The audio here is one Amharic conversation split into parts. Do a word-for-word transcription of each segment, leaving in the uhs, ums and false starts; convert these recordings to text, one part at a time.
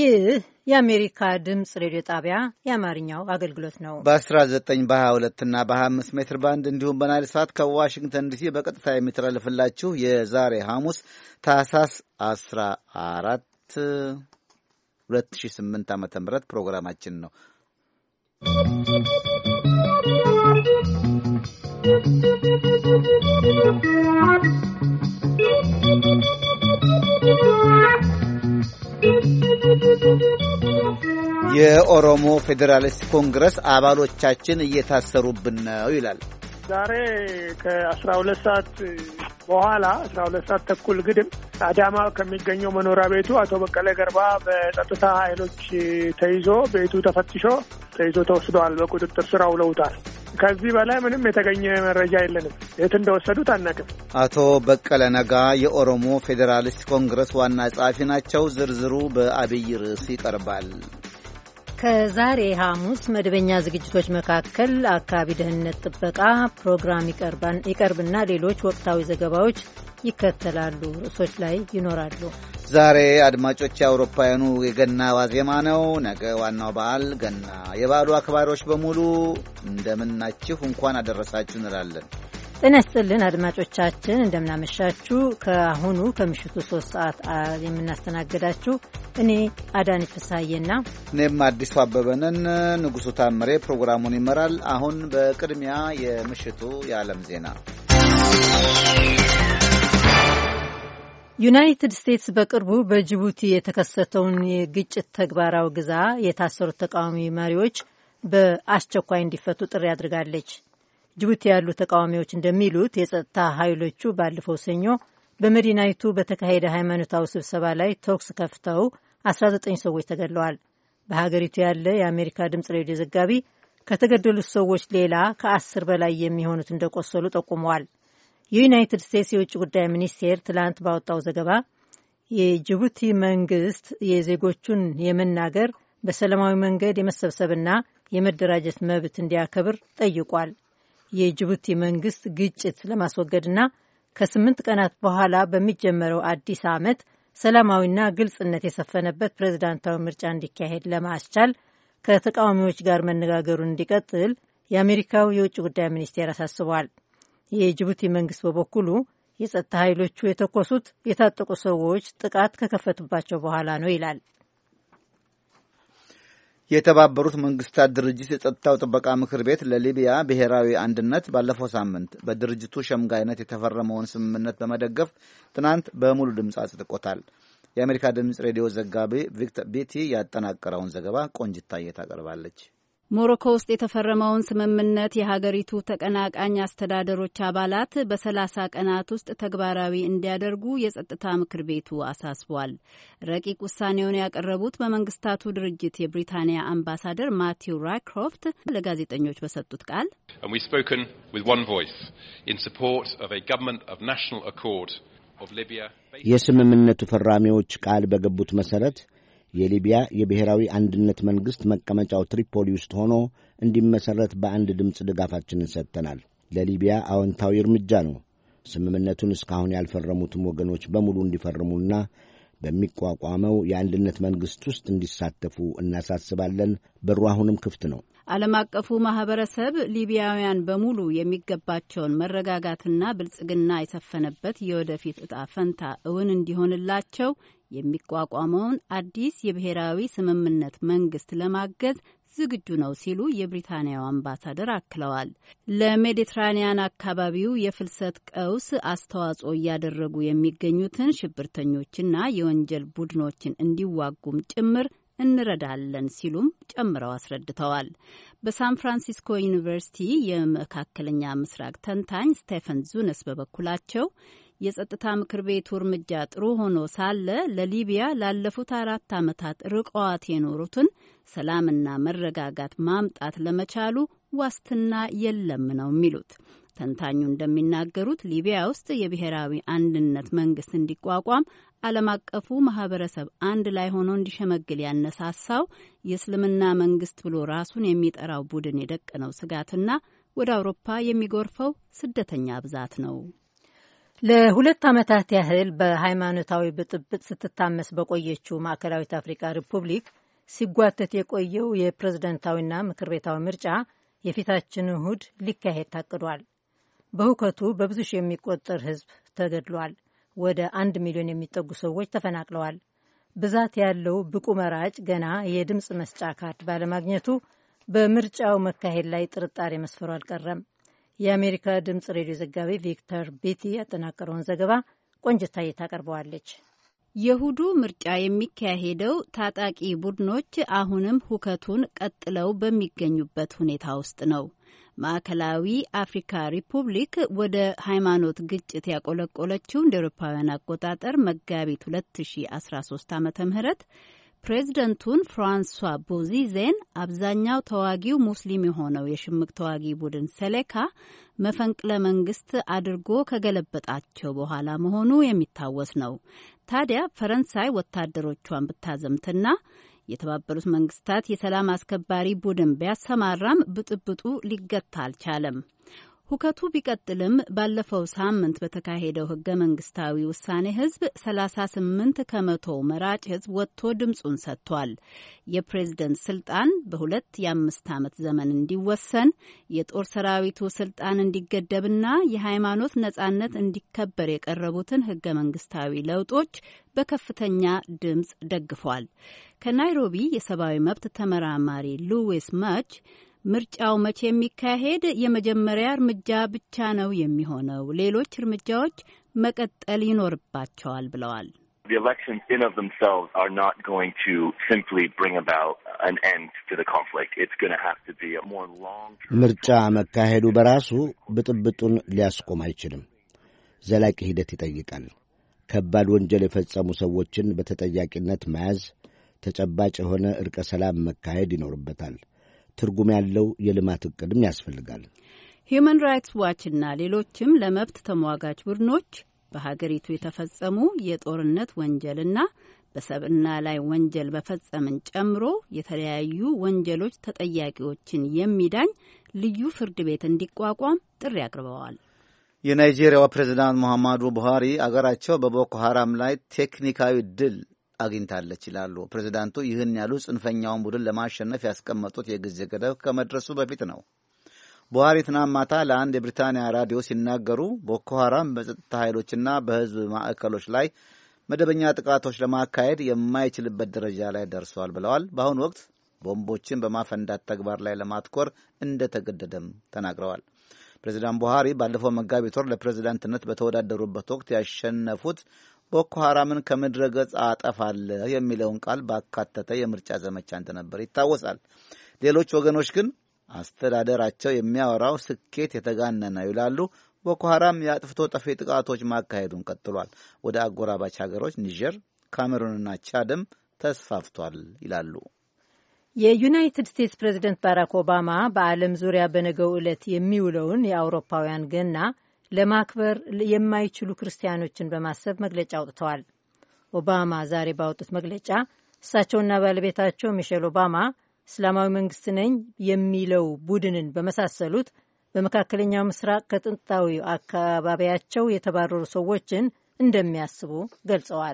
ይህ የአሜሪካ ድምፅ ሬዲዮ ጣቢያ የአማርኛው አገልግሎት ነው። በ19 በ22 እና በ25 ሜትር ባንድ እንዲሁም በናይል ሰዓት ከዋሽንግተን ዲሲ በቀጥታ የሚተላለፍላችሁ የዛሬ ሐሙስ ታህሳስ አስራ አራት ሁለት ሺህ ስምንት ዓመተ ምህረት ፕሮግራማችን ነው። የኦሮሞ ፌዴራሊስት ኮንግረስ አባሎቻችን እየታሰሩብን ነው ይላል። ዛሬ ከአስራ ሁለት ሰዓት በኋላ አስራ ሁለት ሰዓት ተኩል ግድም አዳማ ከሚገኘው መኖሪያ ቤቱ አቶ በቀለ ገርባ በጸጥታ ኃይሎች ተይዞ ቤቱ ተፈትሾ ተይዞ ተወስዷል። በቁጥጥር ስር አውለውታል። ከዚህ በላይ ምንም የተገኘ መረጃ የለንም። የት እንደወሰዱት አናውቅም። አቶ በቀለ ነጋ የኦሮሞ ፌዴራሊስት ኮንግረስ ዋና ጸሐፊ ናቸው። ዝርዝሩ በአብይ ርዕስ ይቀርባል። ከዛሬ ሐሙስ መደበኛ ዝግጅቶች መካከል አካባቢ ደህንነት ጥበቃ ፕሮግራም ይቀርብና ሌሎች ወቅታዊ ዘገባዎች ይከተላሉ። ርዕሶች ላይ ይኖራሉ። ዛሬ አድማጮች የአውሮፓውያኑ የገና ዋዜማ ነው። ነገ ዋናው በዓል ገና። የበዓሉ አክባሪዎች በሙሉ እንደምናችሁ እንኳን አደረሳችሁ እንላለን። ጤና ይስጥልን አድማጮቻችን፣ እንደምናመሻችሁ። ከአሁኑ ከምሽቱ ሶስት ሰዓት የምናስተናግዳችሁ እኔ አዳነች ፍስሐዬና እኔም አዲሱ አበበንን። ንጉሱ ታምሬ ፕሮግራሙን ይመራል። አሁን በቅድሚያ የምሽቱ የዓለም ዜና። ዩናይትድ ስቴትስ በቅርቡ በጅቡቲ የተከሰተውን የግጭት ተግባራዊ ግዛ የታሰሩት ተቃዋሚ መሪዎች በአስቸኳይ እንዲፈቱ ጥሪ አድርጋለች። ጅቡቲ ያሉ ተቃዋሚዎች እንደሚሉት የጸጥታ ኃይሎቹ ባለፈው ሰኞ በመዲናይቱ በተካሄደ ሃይማኖታዊ ስብሰባ ላይ ተኩስ ከፍተው አስራ ዘጠኝ ሰዎች ተገድለዋል። በሀገሪቱ ያለ የአሜሪካ ድምፅ ሬዲዮ ዘጋቢ ከተገደሉት ሰዎች ሌላ ከአስር በላይ የሚሆኑት እንደቆሰሉ ጠቁመዋል። የዩናይትድ ስቴትስ የውጭ ጉዳይ ሚኒስቴር ትላንት ባወጣው ዘገባ የጅቡቲ መንግስት የዜጎቹን የመናገር በሰላማዊ መንገድ የመሰብሰብና የመደራጀት መብት እንዲያከብር ጠይቋል። የጅቡቲ መንግስት ግጭት ለማስወገድና ከስምንት ቀናት በኋላ በሚጀመረው አዲስ ዓመት ሰላማዊና ግልጽነት የሰፈነበት ፕሬዝዳንታዊ ምርጫ እንዲካሄድ ለማስቻል ከተቃዋሚዎች ጋር መነጋገሩን እንዲቀጥል የአሜሪካው የውጭ ጉዳይ ሚኒስቴር አሳስቧል። የጅቡቲ መንግስት በበኩሉ የጸጥታ ኃይሎቹ የተኮሱት የታጠቁ ሰዎች ጥቃት ከከፈቱባቸው በኋላ ነው ይላል። የተባበሩት መንግስታት ድርጅት የጸጥታው ጥበቃ ምክር ቤት ለሊቢያ ብሔራዊ አንድነት ባለፈው ሳምንት በድርጅቱ ሸምጋይነት የተፈረመውን ስምምነት በመደገፍ ትናንት በሙሉ ድምፅ አጽድቆታል። የአሜሪካ ድምፅ ሬዲዮ ዘጋቢ ቪክተር ቤቲ ያጠናቀረውን ዘገባ ቆንጅታዬ ታቀርባለች። ሞሮኮ ውስጥ የተፈረመውን ስምምነት የሀገሪቱ ተቀናቃኝ አስተዳደሮች አባላት በሰላሳ ቀናት ውስጥ ተግባራዊ እንዲያደርጉ የጸጥታ ምክር ቤቱ አሳስቧል። ረቂቅ ውሳኔውን ያቀረቡት በመንግስታቱ ድርጅት የብሪታንያ አምባሳደር ማቲው ራይክሮፍት ለጋዜጠኞች በሰጡት ቃል የስምምነቱ ፈራሚዎች ቃል በገቡት መሰረት የሊቢያ የብሔራዊ አንድነት መንግሥት መቀመጫው ትሪፖሊ ውስጥ ሆኖ እንዲመሠረት በአንድ ድምፅ ድጋፋችንን ሰጥተናል። ለሊቢያ አዎንታዊ እርምጃ ነው። ስምምነቱን እስካሁን ያልፈረሙትም ወገኖች በሙሉ እንዲፈርሙና በሚቋቋመው የአንድነት መንግሥት ውስጥ እንዲሳተፉ እናሳስባለን። በሩ አሁንም ክፍት ነው። ዓለም አቀፉ ማህበረሰብ ሊቢያውያን በሙሉ የሚገባቸውን መረጋጋትና ብልጽግና የሰፈነበት የወደፊት ዕጣ ፈንታ እውን እንዲሆንላቸው የሚቋቋመውን አዲስ የብሔራዊ ስምምነት መንግስት ለማገዝ ዝግጁ ነው ሲሉ የብሪታንያው አምባሳደር አክለዋል። ለሜዲትራኒያን አካባቢው የፍልሰት ቀውስ አስተዋጽኦ እያደረጉ የሚገኙትን ሽብርተኞችና የወንጀል ቡድኖችን እንዲዋጉም ጭምር እንረዳለን ሲሉም ጨምረው አስረድተዋል። በሳን ፍራንሲስኮ ዩኒቨርሲቲ የመካከለኛ ምስራቅ ተንታኝ ስቴፈን ዙነስ በበኩላቸው የጸጥታ ምክር ቤቱ እርምጃ ጥሩ ሆኖ ሳለ ለሊቢያ ላለፉት አራት ዓመታት ርቀዋት የኖሩትን ሰላምና መረጋጋት ማምጣት ለመቻሉ ዋስትና የለም ነው የሚሉት። ተንታኙ እንደሚናገሩት ሊቢያ ውስጥ የብሔራዊ አንድነት መንግስት እንዲቋቋም ዓለም አቀፉ ማህበረሰብ አንድ ላይ ሆኖ እንዲሸመግል ያነሳሳው የእስልምና መንግስት ብሎ ራሱን የሚጠራው ቡድን የደቀነው ስጋትና ወደ አውሮፓ የሚጎርፈው ስደተኛ ብዛት ነው። ለሁለት ዓመታት ያህል በሃይማኖታዊ ብጥብጥ ስትታመስ በቆየችው ማዕከላዊት አፍሪካ ሪፑብሊክ ሲጓተት የቆየው የፕሬዝደንታዊና ምክር ቤታዊ ምርጫ የፊታችን እሁድ ሊካሄድ ታቅዷል። በሁከቱ በብዙ ሺህ የሚቆጠር ሕዝብ ተገድሏል። ወደ አንድ ሚሊዮን የሚጠጉ ሰዎች ተፈናቅለዋል። ብዛት ያለው ብቁ መራጭ ገና የድምፅ መስጫ ካርድ ባለማግኘቱ በምርጫው መካሄድ ላይ ጥርጣሬ መስፈሩ አልቀረም። የአሜሪካ ድምፅ ሬዲዮ ዘጋቢ ቪክተር ቤቲ ያጠናቀረውን ዘገባ ቆንጅታዬ ታቀርበዋለች። የእሁዱ ምርጫ የሚካሄደው ታጣቂ ቡድኖች አሁንም ሁከቱን ቀጥለው በሚገኙበት ሁኔታ ውስጥ ነው። ማዕከላዊ አፍሪካ ሪፑብሊክ ወደ ሃይማኖት ግጭት ያቆለቆለችው እንደ አውሮፓውያን አቆጣጠር መጋቢት ሁለት ሺ አስራ ሶስት ዓመተ ምህረት ፕሬዝደንቱን ፍራንሷ ቦዚዜን አብዛኛው ተዋጊው ሙስሊም የሆነው የሽምቅ ተዋጊ ቡድን ሰሌካ መፈንቅለ መንግስት አድርጎ ከገለበጣቸው በኋላ መሆኑ የሚታወስ ነው። ታዲያ ፈረንሳይ ወታደሮቿን ብታዘምትና የተባበሩት መንግስታት የሰላም አስከባሪ ቡድን ቢያሰማራም ብጥብጡ ሊገታ አልቻለም። ሁከቱ ቢቀጥልም ባለፈው ሳምንት በተካሄደው ህገ መንግስታዊ ውሳኔ ህዝብ ሰላሳ ስምንት ከመቶ መራጭ ህዝብ ወጥቶ ድምጹን ሰጥቷል። የፕሬዝደንት ስልጣን በሁለት የአምስት ዓመት ዘመን እንዲወሰን፣ የጦር ሰራዊቱ ስልጣን እንዲገደብና የሃይማኖት ነጻነት እንዲከበር የቀረቡትን ህገ መንግስታዊ ለውጦች በከፍተኛ ድምጽ ደግፏል። ከናይሮቢ የሰብአዊ መብት ተመራማሪ ሉዊስ ማች ምርጫው መቼ የሚካሄድ የመጀመሪያ እርምጃ ብቻ ነው የሚሆነው፣ ሌሎች እርምጃዎች መቀጠል ይኖርባቸዋል ብለዋል። The elections in of themselves are not going to simply bring about an end to the conflict. It's going to have to be a more long-term ምርጫ መካሄዱ በራሱ ብጥብጡን ሊያስቆም አይችልም። ዘላቂ ሂደት ይጠይቃል። ከባድ ወንጀል የፈጸሙ ሰዎችን በተጠያቂነት መያዝ፣ ተጨባጭ የሆነ እርቀ ሰላም መካሄድ ይኖርበታል። ትርጉም ያለው የልማት እቅድም ያስፈልጋል። ሂዩማን ራይትስ ዋችና ሌሎችም ለመብት ተሟጋች ቡድኖች በሀገሪቱ የተፈጸሙ የጦርነት ወንጀልና በሰብዕና ላይ ወንጀል መፈጸምን ጨምሮ የተለያዩ ወንጀሎች ተጠያቂዎችን የሚዳኝ ልዩ ፍርድ ቤት እንዲቋቋም ጥሪ አቅርበዋል። የናይጄሪያው ፕሬዝዳንት ሙሐማዱ ቡሃሪ አገራቸው በቦኮ ሐራም ላይ ቴክኒካዊ ድል አግኝታለች ይላሉ። ፕሬዝዳንቱ ይህን ያሉ ጽንፈኛውን ቡድን ለማሸነፍ ያስቀመጡት የጊዜ ገደብ ከመድረሱ በፊት ነው። ቡሃሪ ትናንት ማታ ለአንድ የብሪታንያ ራዲዮ ሲናገሩ ቦኮ ሐራም በጸጥታ ኃይሎችና በሕዝብ ማዕከሎች ላይ መደበኛ ጥቃቶች ለማካሄድ የማይችልበት ደረጃ ላይ ደርሷል ብለዋል። በአሁኑ ወቅት ቦምቦችን በማፈንዳት ተግባር ላይ ለማትኮር እንደተገደደም ተናግረዋል። ፕሬዝዳንት ቡሃሪ ባለፈው መጋቢት ወር ለፕሬዝዳንትነት በተወዳደሩበት ወቅት ያሸነፉት ቦኮ ሐራምን ከምድረ ገጽ አጠፋለሁ የሚለውን ቃል ባካተተ የምርጫ ዘመቻ እንደነበር ይታወሳል። ሌሎች ወገኖች ግን አስተዳደራቸው የሚያወራው ስኬት የተጋነነ ነው ይላሉ። ቦኮ ሐራም የአጥፍቶ ጠፊ ጥቃቶች ማካሄዱን ቀጥሏል። ወደ አጎራባች ሀገሮች ኒጀር፣ ካሜሩንና ቻድም ተስፋፍቷል ይላሉ። የዩናይትድ ስቴትስ ፕሬዝደንት ባራክ ኦባማ በዓለም ዙሪያ በነገው ዕለት የሚውለውን የአውሮፓውያን ገና ለማክበር የማይችሉ ክርስቲያኖችን በማሰብ መግለጫ አውጥተዋል። ኦባማ ዛሬ ባወጡት መግለጫ እሳቸውና ባለቤታቸው ሚሼል ኦባማ እስላማዊ መንግስት ነኝ የሚለው ቡድንን በመሳሰሉት በመካከለኛው ምስራቅ ከጥንታዊ አካባቢያቸው የተባረሩ ሰዎችን እንደሚያስቡ ገልጸዋል።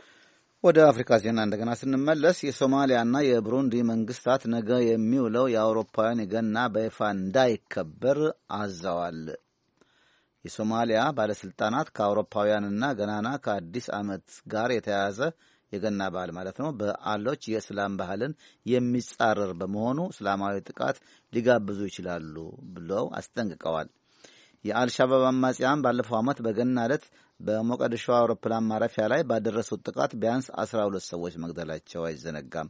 ወደ አፍሪካ ዜና እንደገና ስንመለስ የሶማሊያና የብሩንዲ መንግስታት ነገ የሚውለው የአውሮፓውያን የገና በይፋ እንዳይከበር አዘዋል። የሶማሊያ ባለስልጣናት ከአውሮፓውያንና ገናና ከአዲስ ዓመት ጋር የተያያዘ የገና በዓል ማለት ነው በዓሎች የእስላም ባህልን የሚጻረር በመሆኑ እስላማዊ ጥቃት ሊጋብዙ ይችላሉ ብለው አስጠንቅቀዋል። የአልሻባብ አማጽያን ባለፈው ዓመት በገና ዕለት በሞቃዲሾ አውሮፕላን ማረፊያ ላይ ባደረሱት ጥቃት ቢያንስ አስራ ሁለት ሰዎች መግደላቸው አይዘነጋም።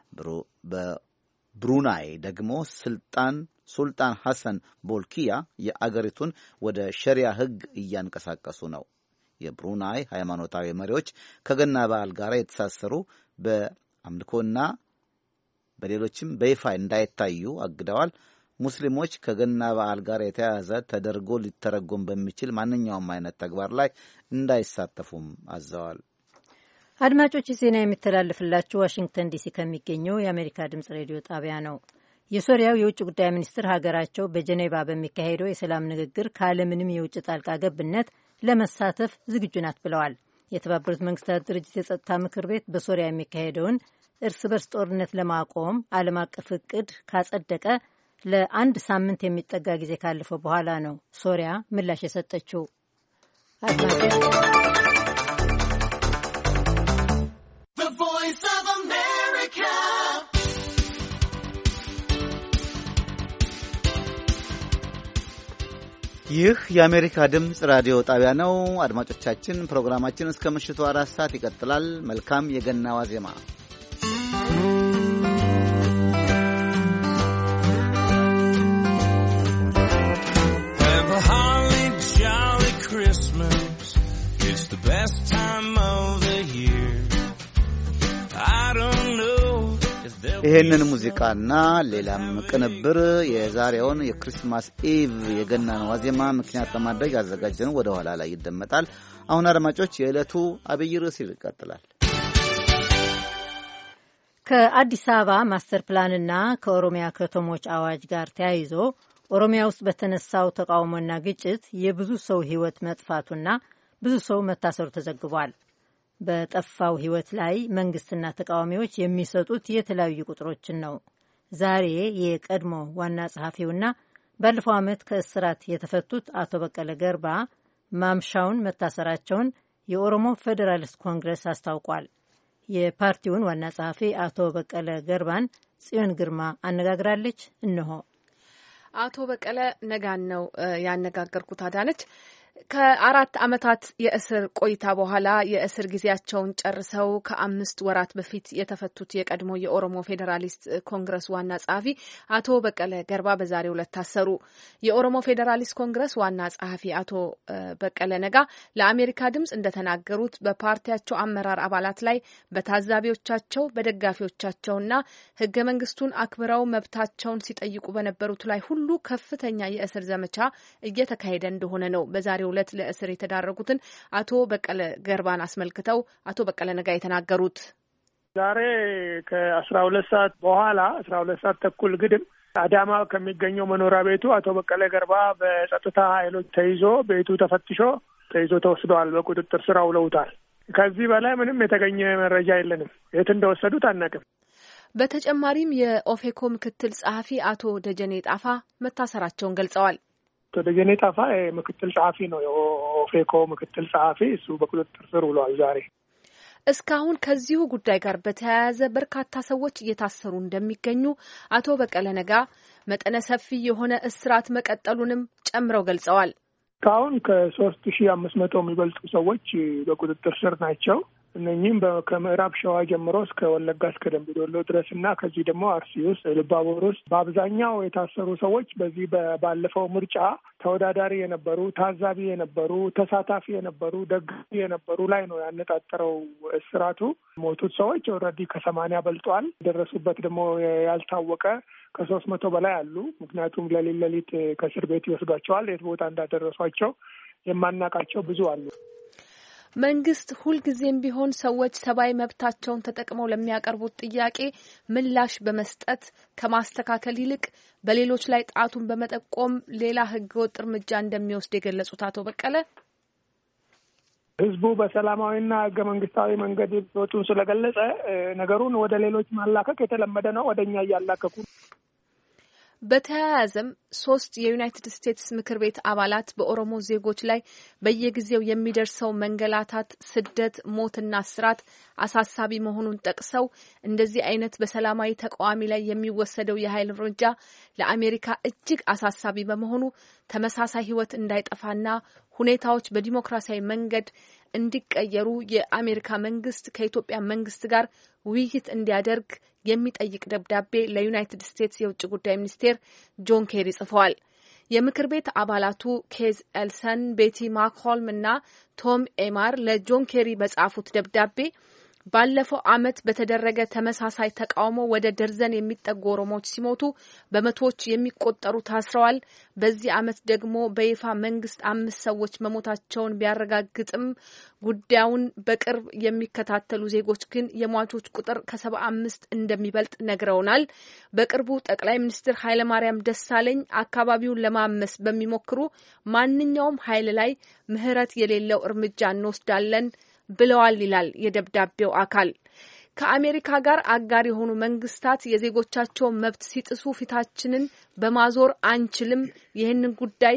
በብሩናይ ደግሞ ስልጣን ሱልጣን ሐሰን ቦልኪያ የአገሪቱን ወደ ሸሪያ ሕግ እያንቀሳቀሱ ነው። የብሩናይ ሃይማኖታዊ መሪዎች ከገና በዓል ጋር የተሳሰሩ በአምልኮና በሌሎችም በይፋ እንዳይታዩ አግደዋል። ሙስሊሞች ከገና በዓል ጋር የተያያዘ ተደርጎ ሊተረጎም በሚችል ማንኛውም አይነት ተግባር ላይ እንዳይሳተፉም አዘዋል። አድማጮች ዜና የሚተላለፍላችሁ ዋሽንግተን ዲሲ ከሚገኘው የአሜሪካ ድምጽ ሬዲዮ ጣቢያ ነው። የሶሪያው የውጭ ጉዳይ ሚኒስትር ሀገራቸው በጀኔቫ በሚካሄደው የሰላም ንግግር ካለምንም የውጭ ጣልቃ ገብነት ለመሳተፍ ዝግጁ ናት ብለዋል። የተባበሩት መንግስታት ድርጅት የጸጥታ ምክር ቤት በሶሪያ የሚካሄደውን እርስ በርስ ጦርነት ለማቆም ዓለም አቀፍ እቅድ ካጸደቀ ለአንድ ሳምንት የሚጠጋ ጊዜ ካለፈው በኋላ ነው ሶሪያ ምላሽ የሰጠችው። ይህ የአሜሪካ ድምፅ ራዲዮ ጣቢያ ነው። አድማጮቻችን፣ ፕሮግራማችን እስከ ምሽቱ አራት ሰዓት ይቀጥላል። መልካም የገና ዋዜማ። Have a holly jolly Christmas. It's the best time of the year. I don't know. ይህንን ሙዚቃና ሌላም ቅንብር የዛሬውን የክሪስማስ ኢቭ የገናን ዋዜማ ምክንያት በማድረግ ያዘጋጀነው ወደ ኋላ ላይ ይደመጣል። አሁን አድማጮች የዕለቱ አብይ ርዕስ ይቀጥላል። ከአዲስ አበባ ማስተር ፕላንና ከኦሮሚያ ከተሞች አዋጅ ጋር ተያይዞ ኦሮሚያ ውስጥ በተነሳው ተቃውሞና ግጭት የብዙ ሰው ሕይወት መጥፋቱና ብዙ ሰው መታሰሩ ተዘግቧል። በጠፋው ሕይወት ላይ መንግስትና ተቃዋሚዎች የሚሰጡት የተለያዩ ቁጥሮችን ነው። ዛሬ የቀድሞ ዋና ጸሐፊውና ባለፈው ዓመት ከእስራት የተፈቱት አቶ በቀለ ገርባ ማምሻውን መታሰራቸውን የኦሮሞ ፌዴራሊስት ኮንግረስ አስታውቋል። የፓርቲውን ዋና ጸሐፊ አቶ በቀለ ገርባን ጽዮን ግርማ አነጋግራለች። እነሆ። አቶ በቀለ ነጋን ነው ያነጋገርኩት። አዳነች፣ ከአራት ዓመታት የእስር ቆይታ በኋላ የእስር ጊዜያቸውን ጨርሰው ከአምስት ወራት በፊት የተፈቱት የቀድሞ የኦሮሞ ፌዴራሊስት ኮንግረስ ዋና ጸሐፊ አቶ በቀለ ገርባ በዛሬው ዕለት ታሰሩ። የኦሮሞ ፌዴራሊስት ኮንግረስ ዋና ጸሐፊ አቶ በቀለ ነጋ ለአሜሪካ ድምጽ እንደተናገሩት በፓርቲያቸው አመራር አባላት ላይ በታዛቢዎቻቸው በደጋፊዎቻቸውና ሕገ መንግስቱን አክብረው መብታቸውን ሲጠይቁ በነበሩት ላይ ሁሉ ከፍተኛ የእስር ዘመቻ እየተካሄደ እንደሆነ ነው በዛሬው ዕለት ለእስር የተዳረጉትን አቶ በቀለ ገርባን አስመልክተው አቶ በቀለ ነጋ የተናገሩት። ዛሬ ከአስራ ሁለት ሰዓት በኋላ አስራ ሁለት ሰዓት ተኩል ግድም አዳማ ከሚገኘው መኖሪያ ቤቱ አቶ በቀለ ገርባ በጸጥታ ኃይሎች ተይዞ ቤቱ ተፈትሾ ተይዞ ተወስደዋል። በቁጥጥር ስር ውለውታል። ከዚህ በላይ ምንም የተገኘ መረጃ የለንም። የት እንደወሰዱት አናውቅም። በተጨማሪም የኦፌኮ ምክትል ጸሐፊ አቶ ደጀኔ ጣፋ መታሰራቸውን ገልጸዋል። አቶ ደጀኔ ጣፋ ምክትል ጸሐፊ ነው፣ የኦፌኮ ምክትል ጸሐፊ። እሱ በቁጥጥር ስር ውሏል ዛሬ። እስካሁን ከዚሁ ጉዳይ ጋር በተያያዘ በርካታ ሰዎች እየታሰሩ እንደሚገኙ አቶ በቀለ ነጋ መጠነ ሰፊ የሆነ እስራት መቀጠሉንም ጨምረው ገልጸዋል። እስካሁን ከሶስት ሺህ አምስት መቶ የሚበልጡ ሰዎች በቁጥጥር ስር ናቸው። እነኚህም ከምዕራብ ሸዋ ጀምሮ እስከ ወለጋ እስከ ደምቢ ዶሎ ድረስ እና ከዚህ ደግሞ አርሲ ውስጥ ልባቦር ውስጥ በአብዛኛው የታሰሩ ሰዎች በዚህ ባለፈው ምርጫ ተወዳዳሪ የነበሩ፣ ታዛቢ የነበሩ፣ ተሳታፊ የነበሩ፣ ደጋፊ የነበሩ ላይ ነው ያነጣጠረው እስራቱ። ሞቱት ሰዎች ኦልሬዲ ከሰማንያ በልጧል። የደረሱበት ደግሞ ያልታወቀ ከሶስት መቶ በላይ አሉ። ምክንያቱም ለሊት ለሊት ከእስር ቤት ይወስዷቸዋል። የት ቦታ እንዳደረሷቸው የማናውቃቸው ብዙ አሉ። መንግስት ሁልጊዜም ቢሆን ሰዎች ሰብአዊ መብታቸውን ተጠቅመው ለሚያቀርቡት ጥያቄ ምላሽ በመስጠት ከማስተካከል ይልቅ በሌሎች ላይ ጣቱን በመጠቆም ሌላ ህገወጥ እርምጃ እንደሚወስድ የገለጹት አቶ በቀለ ህዝቡ በሰላማዊና ህገ መንግስታዊ መንገድ ወጡን ስለገለጸ ነገሩን ወደ ሌሎች ማላከክ የተለመደ ነው። ወደኛ እያላከኩ። በተያያዘም ሶስት የዩናይትድ ስቴትስ ምክር ቤት አባላት በኦሮሞ ዜጎች ላይ በየጊዜው የሚደርሰው መንገላታት፣ ስደት፣ ሞትና እስራት አሳሳቢ መሆኑን ጠቅሰው እንደዚህ አይነት በሰላማዊ ተቃዋሚ ላይ የሚወሰደው የኃይል እርምጃ ለአሜሪካ እጅግ አሳሳቢ በመሆኑ ተመሳሳይ ህይወት እንዳይጠፋና ሁኔታዎች በዲሞክራሲያዊ መንገድ እንዲቀየሩ የአሜሪካ መንግስት ከኢትዮጵያ መንግስት ጋር ውይይት እንዲያደርግ የሚጠይቅ ደብዳቤ ለዩናይትድ ስቴትስ የውጭ ጉዳይ ሚኒስቴር ጆን ኬሪ ጽፈዋል። የምክር ቤት አባላቱ ኬዝ ኤልሰን፣ ቤቲ ማክሆልም እና ቶም ኤማር ለጆን ኬሪ በጻፉት ደብዳቤ ባለፈው ዓመት በተደረገ ተመሳሳይ ተቃውሞ ወደ ደርዘን የሚጠጉ ኦሮሞዎች ሲሞቱ በመቶዎች የሚቆጠሩ ታስረዋል። በዚህ ዓመት ደግሞ በይፋ መንግስት አምስት ሰዎች መሞታቸውን ቢያረጋግጥም ጉዳዩን በቅርብ የሚከታተሉ ዜጎች ግን የሟቾች ቁጥር ከሰባ አምስት እንደሚበልጥ ነግረውናል። በቅርቡ ጠቅላይ ሚኒስትር ኃይለማርያም ደሳለኝ አካባቢውን ለማመስ በሚሞክሩ ማንኛውም ኃይል ላይ ምህረት የሌለው እርምጃ እንወስዳለን ብለዋል ይላል የደብዳቤው አካል። ከአሜሪካ ጋር አጋር የሆኑ መንግስታት የዜጎቻቸውን መብት ሲጥሱ ፊታችንን በማዞር አንችልም። ይህንን ጉዳይ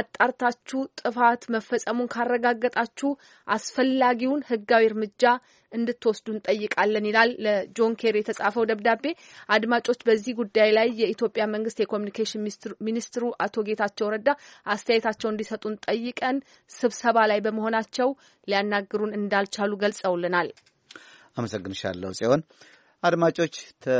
አጣርታችሁ ጥፋት መፈጸሙን ካረጋገጣችሁ አስፈላጊውን ሕጋዊ እርምጃ እንድትወስዱ እንጠይቃለን ይላል ለጆን ኬሪ የተጻፈው ደብዳቤ። አድማጮች፣ በዚህ ጉዳይ ላይ የኢትዮጵያ መንግስት የኮሚኒኬሽን ሚኒስትሩ አቶ ጌታቸው ረዳ አስተያየታቸውን እንዲሰጡን ጠይቀን ስብሰባ ላይ በመሆናቸው ሊያናግሩን እንዳልቻሉ ገልጸውልናል። አመሰግንሻለሁ ጽዮን። አድማጮች፣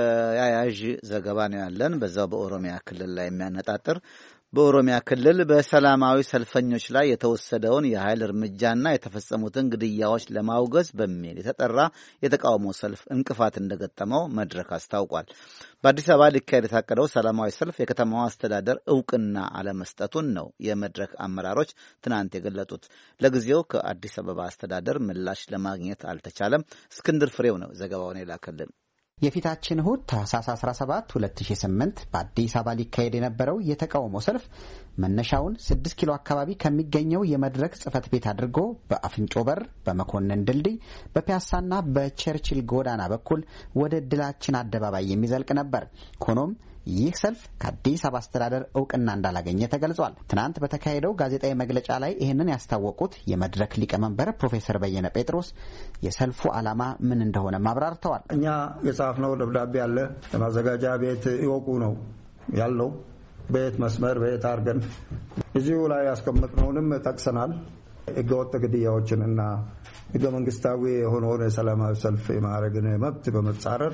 ተያያዥ ዘገባ ነው ያለን በዛው በኦሮሚያ ክልል ላይ የሚያነጣጥር። በኦሮሚያ ክልል በሰላማዊ ሰልፈኞች ላይ የተወሰደውን የኃይል እርምጃና የተፈጸሙትን ግድያዎች ለማውገዝ በሚል የተጠራ የተቃውሞ ሰልፍ እንቅፋት እንደገጠመው መድረክ አስታውቋል። በአዲስ አበባ ሊካሄድ የታቀደው ሰላማዊ ሰልፍ የከተማዋ አስተዳደር እውቅና አለመስጠቱን ነው የመድረክ አመራሮች ትናንት የገለጡት። ለጊዜው ከአዲስ አበባ አስተዳደር ምላሽ ለማግኘት አልተቻለም። እስክንድር ፍሬው ነው ዘገባውን የላከልን። የፊታችን እሁድ ታህሳስ አስራ ሰባት ሁለት ሺህ ስምንት በአዲስ አበባ ሊካሄድ የነበረው የተቃውሞ ሰልፍ መነሻውን ስድስት ኪሎ አካባቢ ከሚገኘው የመድረክ ጽሕፈት ቤት አድርጎ በአፍንጮ በር፣ በመኮንን ድልድይ፣ በፒያሳና በቸርችል ጎዳና በኩል ወደ ድላችን አደባባይ የሚዘልቅ ነበር። ሆኖም ይህ ሰልፍ ከአዲስ አበባ አስተዳደር እውቅና እንዳላገኘ ተገልጿል። ትናንት በተካሄደው ጋዜጣዊ መግለጫ ላይ ይህንን ያስታወቁት የመድረክ ሊቀመንበር ፕሮፌሰር በየነ ጴጥሮስ የሰልፉ ዓላማ ምን እንደሆነ ማብራርተዋል። እኛ የጻፍነው ደብዳቤ አለ። ለማዘጋጃ ቤት ይወቁ ነው ያለው። በየት መስመር በየት አድርገን እዚሁ ላይ ያስቀመጥነውንም ጠቅሰናል። ህገወጥ ግድያዎችንና ህገ መንግስታዊ የሆነውን የሰላማዊ ሰልፍ የማድረግን መብት በመጻረር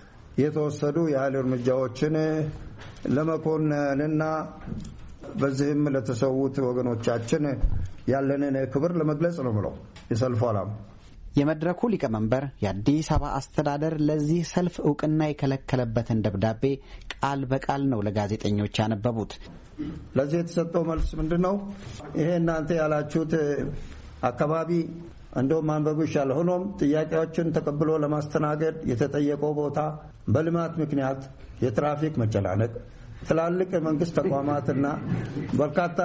የተወሰዱ የኃይል እርምጃዎችን ለመኮንንና በዚህም ለተሰዉት ወገኖቻችን ያለንን ክብር ለመግለጽ ነው ብለው የሰልፉ ዓላማ። የመድረኩ ሊቀመንበር የአዲስ አበባ አስተዳደር ለዚህ ሰልፍ እውቅና የከለከለበትን ደብዳቤ ቃል በቃል ነው ለጋዜጠኞች ያነበቡት። ለዚህ የተሰጠው መልስ ምንድነው? ይሄ እናንተ ያላችሁት አካባቢ እንደው ማንበቡ ይሻላል። ሆኖም ጥያቄዎችን ተቀብሎ ለማስተናገድ የተጠየቀው ቦታ በልማት ምክንያት የትራፊክ መጨናነቅ፣ ትላልቅ የመንግስት ተቋማትና በርካታ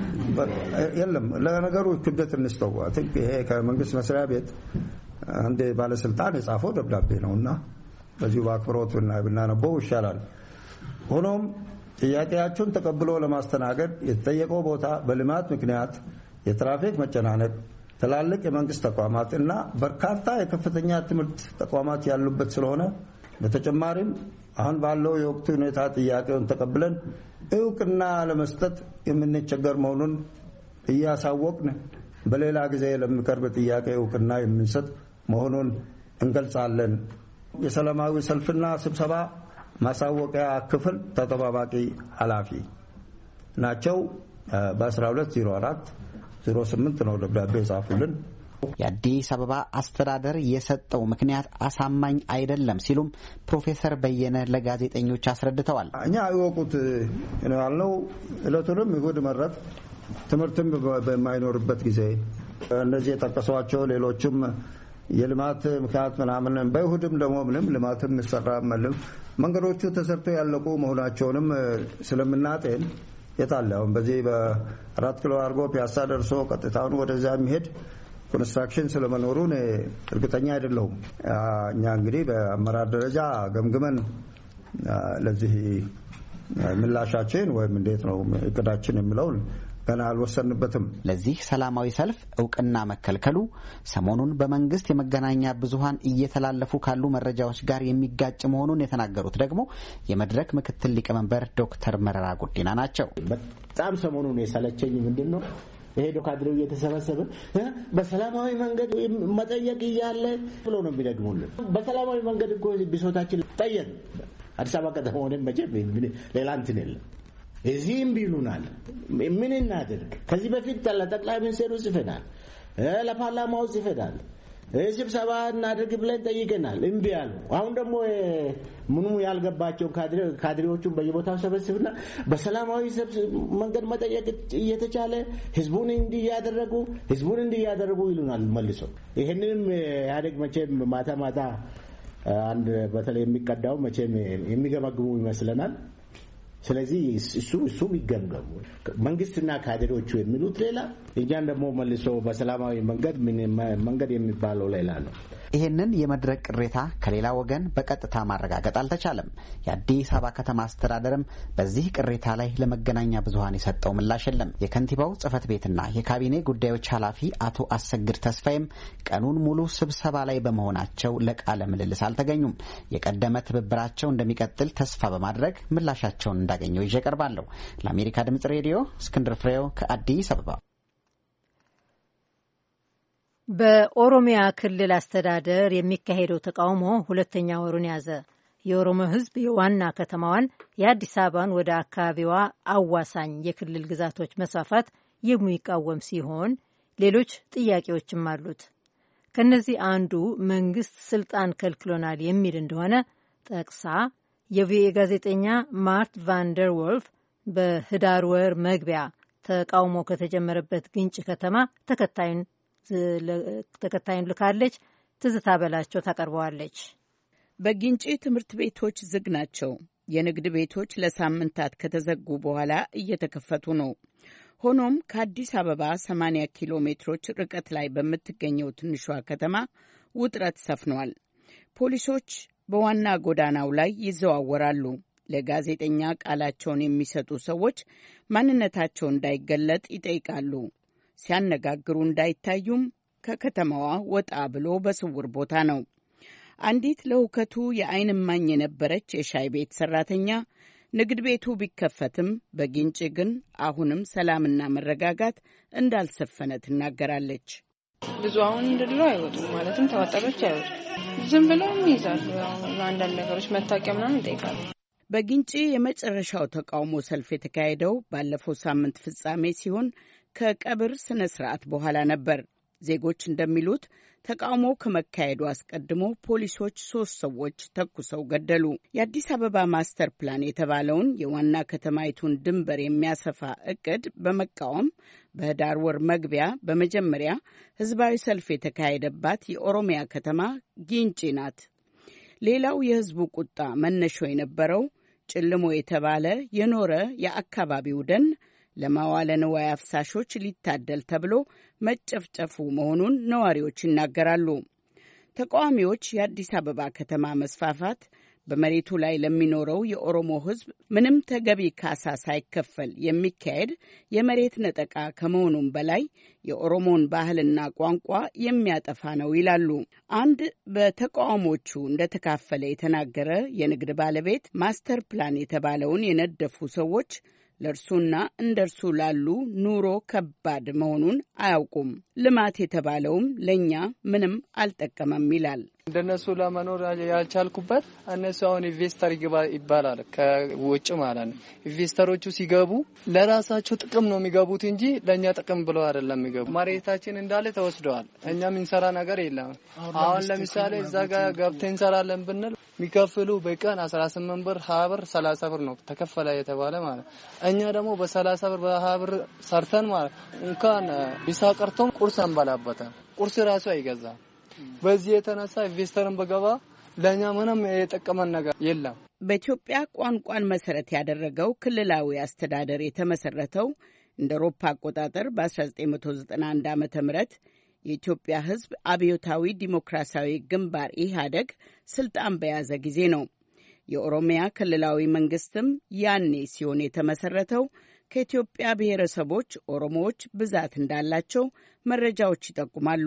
የለም ለነገሩ ክብደት እንስተዋት ይሄ ከመንግስት መስሪያ ቤት አንድ ባለስልጣን የጻፈው ደብዳቤ ነውና በዚሁ በአክብሮት ብናነበው ይሻላል። ሆኖም ጥያቄያችሁን ተቀብሎ ለማስተናገድ የተጠየቀው ቦታ በልማት ምክንያት የትራፊክ መጨናነቅ፣ ትላልቅ የመንግስት ተቋማት እና በርካታ የከፍተኛ ትምህርት ተቋማት ያሉበት ስለሆነ በተጨማሪም አሁን ባለው የወቅቱ ሁኔታ ጥያቄውን ተቀብለን እውቅና ለመስጠት የምንቸገር መሆኑን እያሳወቅን በሌላ ጊዜ ለሚቀርብ ጥያቄ እውቅና የምንሰጥ መሆኑን እንገልጻለን። የሰላማዊ ሰልፍና ስብሰባ ማሳወቂያ ክፍል ተጠባባቂ ኃላፊ ናቸው። በአስራ ሁለት ዜሮ አራት ዜሮ ስምንት ነው ደብዳቤ ጻፉልን። የአዲስ አበባ አስተዳደር የሰጠው ምክንያት አሳማኝ አይደለም ሲሉም ፕሮፌሰር በየነ ለጋዜጠኞች አስረድተዋል። እኛ ይወቁት ነው ያልነው። እለቱንም ይሁድ መረጥ ትምህርትም በማይኖርበት ጊዜ እነዚህ የጠቀሷቸው ሌሎችም የልማት ምክንያት ምናምን በይሁድም ደግሞ ምንም ልማትም ይሰራ መልም መንገዶቹ ተሰርተው ያለቁ መሆናቸውንም ስለምናጤን የታለ አሁን በዚህ በአራት ኪሎ አርጎ ፒያሳ ደርሶ ቀጥታውን ወደዛ የሚሄድ ኮንስትራክሽን ስለመኖሩን እርግጠኛ አይደለሁም። እኛ እንግዲህ በአመራር ደረጃ ገምግመን ለዚህ ምላሻችን ወይም እንዴት ነው እቅዳችን የሚለውን ገና አልወሰንበትም። ለዚህ ሰላማዊ ሰልፍ እውቅና መከልከሉ ሰሞኑን በመንግስት የመገናኛ ብዙሃን እየተላለፉ ካሉ መረጃዎች ጋር የሚጋጭ መሆኑን የተናገሩት ደግሞ የመድረክ ምክትል ሊቀመንበር ዶክተር መረራ ጉዲና ናቸው። በጣም ሰሞኑን የሰለቸኝ ምንድን ነው ሄዶ ካድሬው እየተሰበሰበ በሰላማዊ መንገድ መጠየቅ እያለ ብሎ ነው የሚደግሙልን። በሰላማዊ መንገድ እኮ ብሶታችን ጠየቅ አዲስ አበባ ከተማ ሆነን መቼም ሌላ እንትን የለም። እዚህም ቢሉናል ምን እናድርግ? ከዚህ በፊት ለጠቅላይ ሚኒስትሩ ጽፈናል፣ ለፓርላማው ጽፈናል። ስብሰባ እናድርግ ብለን ጠይቀናል፣ እምቢ አሉ። አሁን ደግሞ ምንም ያልገባቸው ካድሬዎቹን በየቦታው ሰበስብና በሰላማዊ መንገድ መጠየቅ እየተቻለ ህዝቡን እንዲያደርጉ ህዝቡን እንዲያደርጉ ይሉናል መልሶ። ይሄንንም ኢህአዴግ መቼም ማታ ማታ አንድ በተለይ የሚቀዳው መቼም የሚገመግሙ ይመስለናል። ስለዚህ እሱ እሱ ይገምገሙ መንግስትና ካድሬዎቹ የሚሉት ሌላ፣ እኛን ደግሞ መልሶ በሰላማዊ መንገድ ምን መንገድ የሚባለው ሌላ ነው። ይሄንን የመድረክ ቅሬታ ከሌላ ወገን በቀጥታ ማረጋገጥ አልተቻለም። የአዲስ አበባ ከተማ አስተዳደርም በዚህ ቅሬታ ላይ ለመገናኛ ብዙሃን የሰጠው ምላሽ የለም። የከንቲባው ጽህፈት ቤትና የካቢኔ ጉዳዮች ኃላፊ አቶ አሰግድ ተስፋይም ቀኑን ሙሉ ስብሰባ ላይ በመሆናቸው ለቃለ ምልልስ አልተገኙም። የቀደመ ትብብራቸው እንደሚቀጥል ተስፋ በማድረግ ምላሻቸውን እንዳገኘው ይዤ ቀርባለሁ። ለአሜሪካ ድምጽ ሬዲዮ እስክንድር ፍሬው ከአዲስ አበባ። በኦሮሚያ ክልል አስተዳደር የሚካሄደው ተቃውሞ ሁለተኛ ወሩን ያዘ። የኦሮሞ ሕዝብ የዋና ከተማዋን የአዲስ አበባን ወደ አካባቢዋ አዋሳኝ የክልል ግዛቶች መስፋፋት የሚቃወም ሲሆን ሌሎች ጥያቄዎችም አሉት። ከነዚህ አንዱ መንግስት ስልጣን ከልክሎናል የሚል እንደሆነ ጠቅሳ የቪኦኤ ጋዜጠኛ ማርት ቫንደር ወልፍ በህዳር ወር መግቢያ ተቃውሞ ከተጀመረበት ግንጭ ከተማ ተከታዩን ተከታዩን ልካለች። ትዝታ በላቸው ታቀርበዋለች። በግንጭ ትምህርት ቤቶች ዝግ ናቸው። የንግድ ቤቶች ለሳምንታት ከተዘጉ በኋላ እየተከፈቱ ነው። ሆኖም ከአዲስ አበባ ሰማንያ ኪሎ ሜትሮች ርቀት ላይ በምትገኘው ትንሿ ከተማ ውጥረት ሰፍኗል። ፖሊሶች በዋና ጎዳናው ላይ ይዘዋወራሉ። ለጋዜጠኛ ቃላቸውን የሚሰጡ ሰዎች ማንነታቸው እንዳይገለጥ ይጠይቃሉ። ሲያነጋግሩ እንዳይታዩም ከከተማዋ ወጣ ብሎ በስውር ቦታ ነው። አንዲት ለሁከቱ የዓይን እማኝ የነበረች የሻይ ቤት ሰራተኛ ንግድ ቤቱ ቢከፈትም በግንጭ ግን አሁንም ሰላምና መረጋጋት እንዳልሰፈነ ትናገራለች። ብዙ አሁን እንደድሮ አይወጡም፣ ማለትም ተዋጣሪዎች አይወጡም። ዝም ብለው ይይዛሉ። አንዳንድ ነገሮች መታወቂያ ምናምን ይጠይቃሉ። በግንጭ የመጨረሻው ተቃውሞ ሰልፍ የተካሄደው ባለፈው ሳምንት ፍጻሜ ሲሆን ከቀብር ስነ ስርዓት በኋላ ነበር። ዜጎች እንደሚሉት ተቃውሞ ከመካሄዱ አስቀድሞ ፖሊሶች ሶስት ሰዎች ተኩሰው ገደሉ። የአዲስ አበባ ማስተር ፕላን የተባለውን የዋና ከተማይቱን ድንበር የሚያሰፋ እቅድ በመቃወም በህዳር ወር መግቢያ በመጀመሪያ ህዝባዊ ሰልፍ የተካሄደባት የኦሮሚያ ከተማ ግንጪ ናት። ሌላው የህዝቡ ቁጣ መነሾ የነበረው ጭልሞ የተባለ የኖረ የአካባቢው ደን ለማዋለ ንዋይ አፍሳሾች ሊታደል ተብሎ መጨፍጨፉ መሆኑን ነዋሪዎች ይናገራሉ። ተቃዋሚዎች የአዲስ አበባ ከተማ መስፋፋት በመሬቱ ላይ ለሚኖረው የኦሮሞ ህዝብ ምንም ተገቢ ካሳ ሳይከፈል የሚካሄድ የመሬት ነጠቃ ከመሆኑም በላይ የኦሮሞን ባህልና ቋንቋ የሚያጠፋ ነው ይላሉ። አንድ በተቃውሞቹ እንደተካፈለ የተናገረ የንግድ ባለቤት ማስተር ፕላን የተባለውን የነደፉ ሰዎች ለእርሱና እንደርሱ ላሉ ኑሮ ከባድ መሆኑን አያውቁም። ልማት የተባለውም ለኛ ምንም አልጠቀመም ይላል። እንደነሱ ለመኖር ያልቻልኩበት እነሱ አሁን ኢንቨስተር ይባላል ከውጭ ማለት ነው። ኢንቨስተሮቹ ሲገቡ ለራሳቸው ጥቅም ነው የሚገቡት እንጂ ለኛ ጥቅም ብለው አይደለም የሚገቡ። መሬታችን እንዳለ ተወስደዋል። እኛ ምን ሰራ ነገር የለም። አሁን ለምሳሌ እዛ ጋር ገብተን እንሰራለን ብንል የሚከፍሉ በቀን አስራ ስምንት ብር፣ ሀያ ብር፣ ሰላሳ ብር ነው ተከፈለ የተባለ ማለት። እኛ ደግሞ በሰላሳ ብር በሀያ ብር ሰርተን ማለት እንኳን ቢሳቀርቶም ቁርስ እንበላበታል። ቁርስ ራሱ አይገዛም። በዚህ የተነሳ ኢንቨስተርን በገባ ለኛ ምንም የጠቀመን ነገር የለም። በኢትዮጵያ ቋንቋን መሰረት ያደረገው ክልላዊ አስተዳደር የተመሰረተው እንደ አውሮፓ አቆጣጠር በ1991 ዓመተ ምህረት የኢትዮጵያ ሕዝብ አብዮታዊ ዲሞክራሲያዊ ግንባር ኢህአዴግ ስልጣን በያዘ ጊዜ ነው። የኦሮሚያ ክልላዊ መንግስትም ያኔ ሲሆን የተመሰረተው ከኢትዮጵያ ብሔረሰቦች ኦሮሞዎች ብዛት እንዳላቸው መረጃዎች ይጠቁማሉ።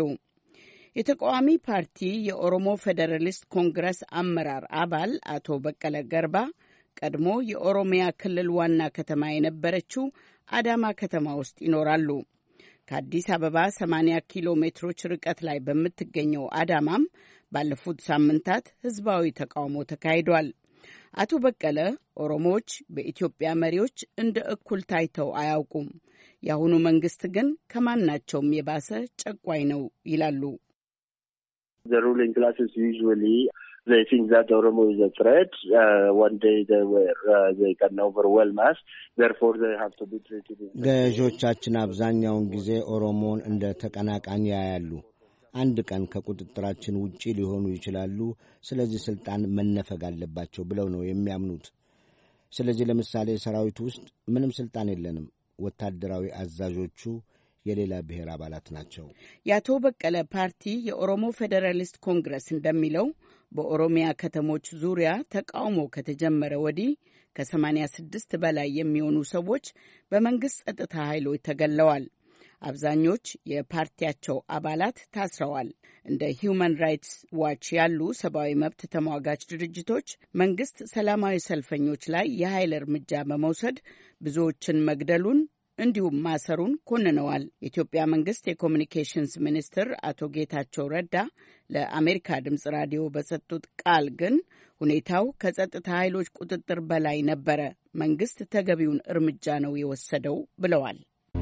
የተቃዋሚ ፓርቲ የኦሮሞ ፌዴራሊስት ኮንግረስ አመራር አባል አቶ በቀለ ገርባ ቀድሞ የኦሮሚያ ክልል ዋና ከተማ የነበረችው አዳማ ከተማ ውስጥ ይኖራሉ። ከአዲስ አበባ ሰማንያ ኪሎ ሜትሮች ርቀት ላይ በምትገኘው አዳማም ባለፉት ሳምንታት ህዝባዊ ተቃውሞ ተካሂዷል። አቶ በቀለ ኦሮሞዎች በኢትዮጵያ መሪዎች እንደ እኩል ታይተው አያውቁም፣ የአሁኑ መንግስት ግን ከማናቸውም የባሰ ጨቋኝ ነው ይላሉ። The ruling classes usually they think that Oromo is a threat. Uh, one day they were uh, they can overwhelm us. Therefore they have to be treated. ገዦቻችን አብዛኛውን ጊዜ ኦሮሞን እንደ ተቀናቃኝ ያያሉ። አንድ ቀን ከቁጥጥራችን ውጪ ሊሆኑ ይችላሉ። ስለዚህ ስልጣን መነፈግ አለባቸው ብለው ነው የሚያምኑት። ስለዚህ ለምሳሌ ሰራዊቱ ውስጥ ምንም ስልጣን የለንም። ወታደራዊ አዛዦቹ የሌላ ብሔር አባላት ናቸው። የአቶ በቀለ ፓርቲ የኦሮሞ ፌዴራሊስት ኮንግረስ እንደሚለው በኦሮሚያ ከተሞች ዙሪያ ተቃውሞ ከተጀመረ ወዲህ ከሰማንያ ስድስት በላይ የሚሆኑ ሰዎች በመንግስት ጸጥታ ኃይሎች ተገለዋል። አብዛኞች የፓርቲያቸው አባላት ታስረዋል። እንደ ሂዩማን ራይትስ ዋች ያሉ ሰብአዊ መብት ተሟጋች ድርጅቶች መንግስት ሰላማዊ ሰልፈኞች ላይ የኃይል እርምጃ በመውሰድ ብዙዎችን መግደሉን እንዲሁም ማሰሩን ኮንነዋል። የኢትዮጵያ መንግስት የኮሚኒኬሽንስ ሚኒስትር አቶ ጌታቸው ረዳ ለአሜሪካ ድምጽ ራዲዮ በሰጡት ቃል ግን ሁኔታው ከጸጥታ ኃይሎች ቁጥጥር በላይ ነበረ፣ መንግስት ተገቢውን እርምጃ ነው የወሰደው ብለዋል።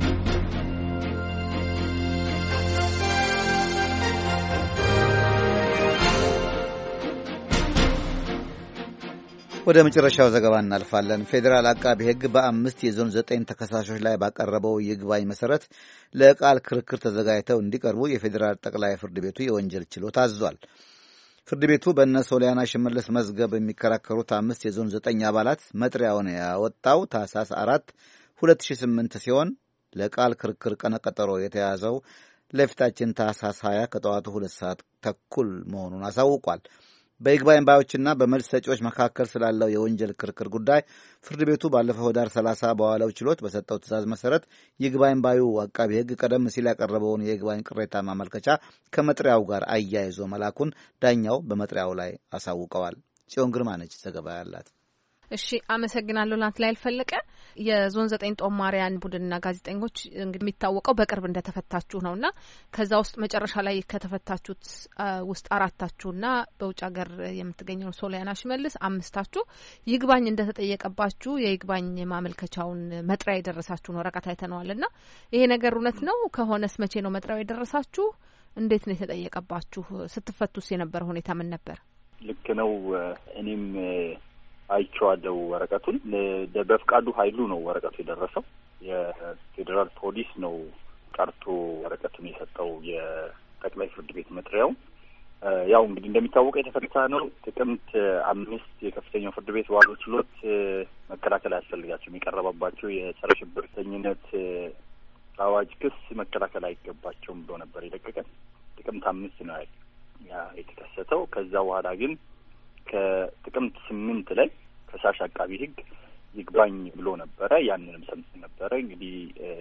ወደ መጨረሻው ዘገባ እናልፋለን። ፌዴራል አቃቢ ሕግ በአምስት የዞን ዘጠኝ ተከሳሾች ላይ ባቀረበው ይግባኝ መሰረት ለቃል ክርክር ተዘጋጅተው እንዲቀርቡ የፌዴራል ጠቅላይ ፍርድ ቤቱ የወንጀል ችሎት አዟል። ፍርድ ቤቱ በእነ ሶሊያና ሽመልስ መዝገብ የሚከራከሩት አምስት የዞን ዘጠኝ አባላት መጥሪያውን ያወጣው ታህሳስ አራት ሁለት ሺህ ስምንት ሲሆን ለቃል ክርክር ቀነቀጠሮ የተያዘው ለፊታችን ታህሳስ ሀያ ከጠዋቱ ሁለት ሰዓት ተኩል መሆኑን አሳውቋል። በይግባኝ ባዮችና በመልስ ሰጪዎች መካከል ስላለው የወንጀል ክርክር ጉዳይ ፍርድ ቤቱ ባለፈው ኅዳር ሰላሳ በዋለው ችሎት በሰጠው ትዕዛዝ መሰረት ይግባኝ ባዩ አቃቢ ሕግ ቀደም ሲል ያቀረበውን የይግባኝ ቅሬታ ማመልከቻ ከመጥሪያው ጋር አያይዞ መላኩን ዳኛው በመጥሪያው ላይ አሳውቀዋል። ጽዮን ግርማ ነች ዘገባ ያላት። እሺ አመሰግናለሁ። ላት ላይ አልፈለቀ የዞን ዘጠኝ ጦማሪያን ቡድንና ጋዜጠኞች እንግዲህ የሚታወቀው በቅርብ እንደተፈታችሁ ነውና ከዛ ውስጥ መጨረሻ ላይ ከተፈታችሁት ውስጥ አራታችሁና በውጭ ሀገር የምትገኘው ሶሊያና ሽመልስ አምስታችሁ ይግባኝ እንደተጠየቀባችሁ የይግባኝ ማመልከቻውን መጥሪያ የደረሳችሁን ወረቀት አይተነዋልና ይሄ ነገር እውነት ነው? ከሆነስ መቼ ነው መጥሪያው የደረሳችሁ? እንዴት ነው የተጠየቀባችሁ? ስትፈቱስ የነበረ ሁኔታ ምን ነበር? ልክ ነው። እኔም አይቼዋለሁ ወረቀቱን። በፍቃዱ ኃይሉ ነው ወረቀቱ የደረሰው። የፌዴራል ፖሊስ ነው ቀርቶ ወረቀቱን የሰጠው የጠቅላይ ፍርድ ቤት መጥሪያው። ያው እንግዲህ እንደሚታወቀው የተፈታ ነው። ጥቅምት አምስት የከፍተኛው ፍርድ ቤት ዋለው ችሎት መከላከል አያስፈልጋቸውም የቀረበባቸው የጸረ ሽብርተኝነት አዋጅ ክስ መከላከል አይገባቸውም ብሎ ነበር የለቀቀን። ጥቅምት አምስት ነው ያ የተከሰተው። ከዛ በኋላ ግን ከጥቅምት ስምንት ላይ ከሳሽ አቃቢ ሕግ ይግባኝ ብሎ ነበረ። ያንንም ሰምተን ነበረ። እንግዲህ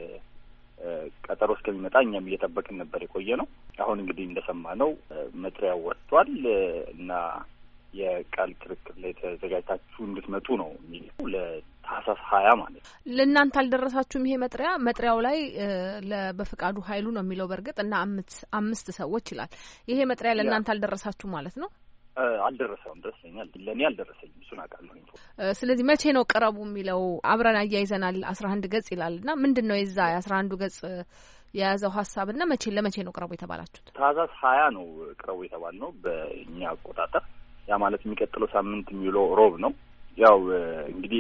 ቀጠሮ እስከሚመጣ እኛም እየጠበቅን ነበር የቆየ ነው። አሁን እንግዲህ እንደሰማነው መጥሪያው ወጥቷል እና የቃል ክርክር ላይ ተዘጋጅታችሁ እንድትመጡ ነው የሚለው ለታህሳስ ሀያ ማለት ነው። ለእናንተ አልደረሳችሁም ይሄ መጥሪያ? መጥሪያው ላይ በፍቃዱ ኃይሉ ነው የሚለው በእርግጥ እና አምስት አምስት ሰዎች ይላል። ይሄ መጥሪያ ለእናንተ አልደረሳችሁ ማለት ነው? አልደረሰውም። ደረሰኛል፣ ለእኔ አልደረሰኝም። እሱን አውቃለሁ። ስለዚህ መቼ ነው ቅረቡ የሚለው? አብረን አያይዘናል። አስራ አንድ ገጽ ይላል እና ምንድን ነው የዛ የአስራ አንዱ ገጽ የያዘው ሀሳብ እና መቼ ለመቼ ነው ቅረቡ የተባላችሁት? ታህሳስ ሀያ ነው ቅረቡ የተባል ነው በእኛ አቆጣጠር። ያ ማለት የሚቀጥለው ሳምንት የሚውለው ሮብ ነው። ያው እንግዲህ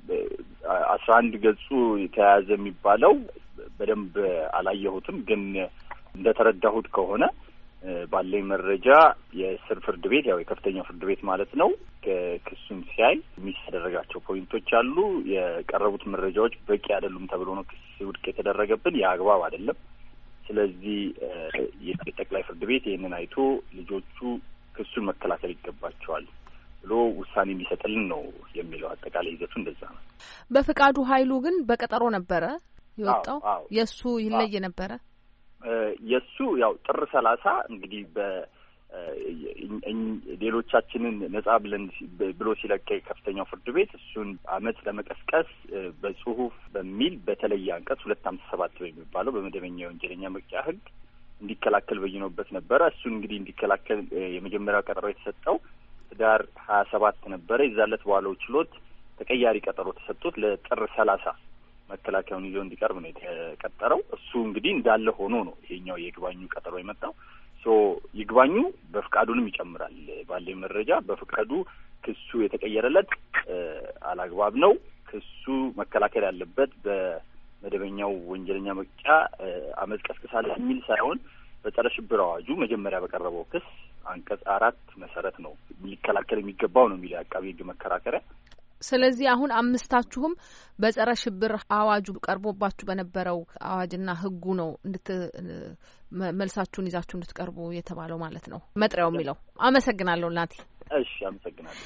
አስራ አንድ ገጹ የተያያዘ የሚባለው በደንብ አላየሁትም፣ ግን እንደተረዳሁት ከሆነ ባለኝ መረጃ የስር ፍርድ ቤት ያው የከፍተኛው ፍርድ ቤት ማለት ነው ክሱን ሲያይ ሚስ ያደረጋቸው ፖይንቶች አሉ። የቀረቡት መረጃዎች በቂ አይደሉም ተብሎ ነው ክስ ውድቅ የተደረገብን። የአግባብ አይደለም። ስለዚህ የጠቅላይ ፍርድ ቤት ይህንን አይቶ ልጆቹ ክሱን መከላከል ይገባቸዋል ብሎ ውሳኔ እንዲሰጥልን ነው የሚለው። አጠቃላይ ይዘቱ እንደዛ ነው። በፍቃዱ ኃይሉ ግን በቀጠሮ ነበረ የወጣው። የእሱ ይለይ ነበረ። የእሱ ያው ጥር ሰላሳ እንግዲህ በ ሌሎቻችንን ነጻ ብለን ብሎ ሲለቀ ከፍተኛው ፍርድ ቤት እሱን አመት ለመቀስቀስ በጽሁፍ በሚል በተለየ አንቀጽ ሁለት ሀምሳ ሰባት በሚባለው በመደበኛ የወንጀለኛ መቅጫ ሕግ እንዲከላከል በይኖበት ነበረ። እሱን እንግዲህ እንዲከላከል የመጀመሪያው ቀጠሮ የተሰጠው ኅዳር ሀያ ሰባት ነበረ። ይዛለት በዋለው ችሎት ተቀያሪ ቀጠሮ ተሰጥቶት ለጥር ሰላሳ መከላከያውን ይዞ እንዲቀርብ ነው የተቀጠረው። እሱ እንግዲህ እንዳለ ሆኖ ነው ይሄኛው የይግባኙ ቀጠሮ የመጣው። ሶ ይግባኙ በፍቃዱንም ይጨምራል። ባለኝ መረጃ በፍቃዱ ክሱ የተቀየረለት አላግባብ ነው። ክሱ መከላከል ያለበት በመደበኛው ወንጀለኛ መቅጫ አመጽ ቀስቅሳለህ የሚል ሳይሆን በጸረ ሽብር አዋጁ መጀመሪያ በቀረበው ክስ አንቀጽ አራት መሰረት ነው ሊከላከል የሚገባው ነው የሚለው አቃቤ ሕግ መከራከሪያ። ስለዚህ አሁን አምስታችሁም በጸረ ሽብር አዋጁ ቀርቦባችሁ በነበረው አዋጅና ሕጉ ነው እንድት መልሳችሁን ይዛችሁ እንድትቀርቡ የተባለው ማለት ነው መጥሪያው የሚለው። አመሰግናለሁ ናቲ። እሺ አመሰግናለሁ።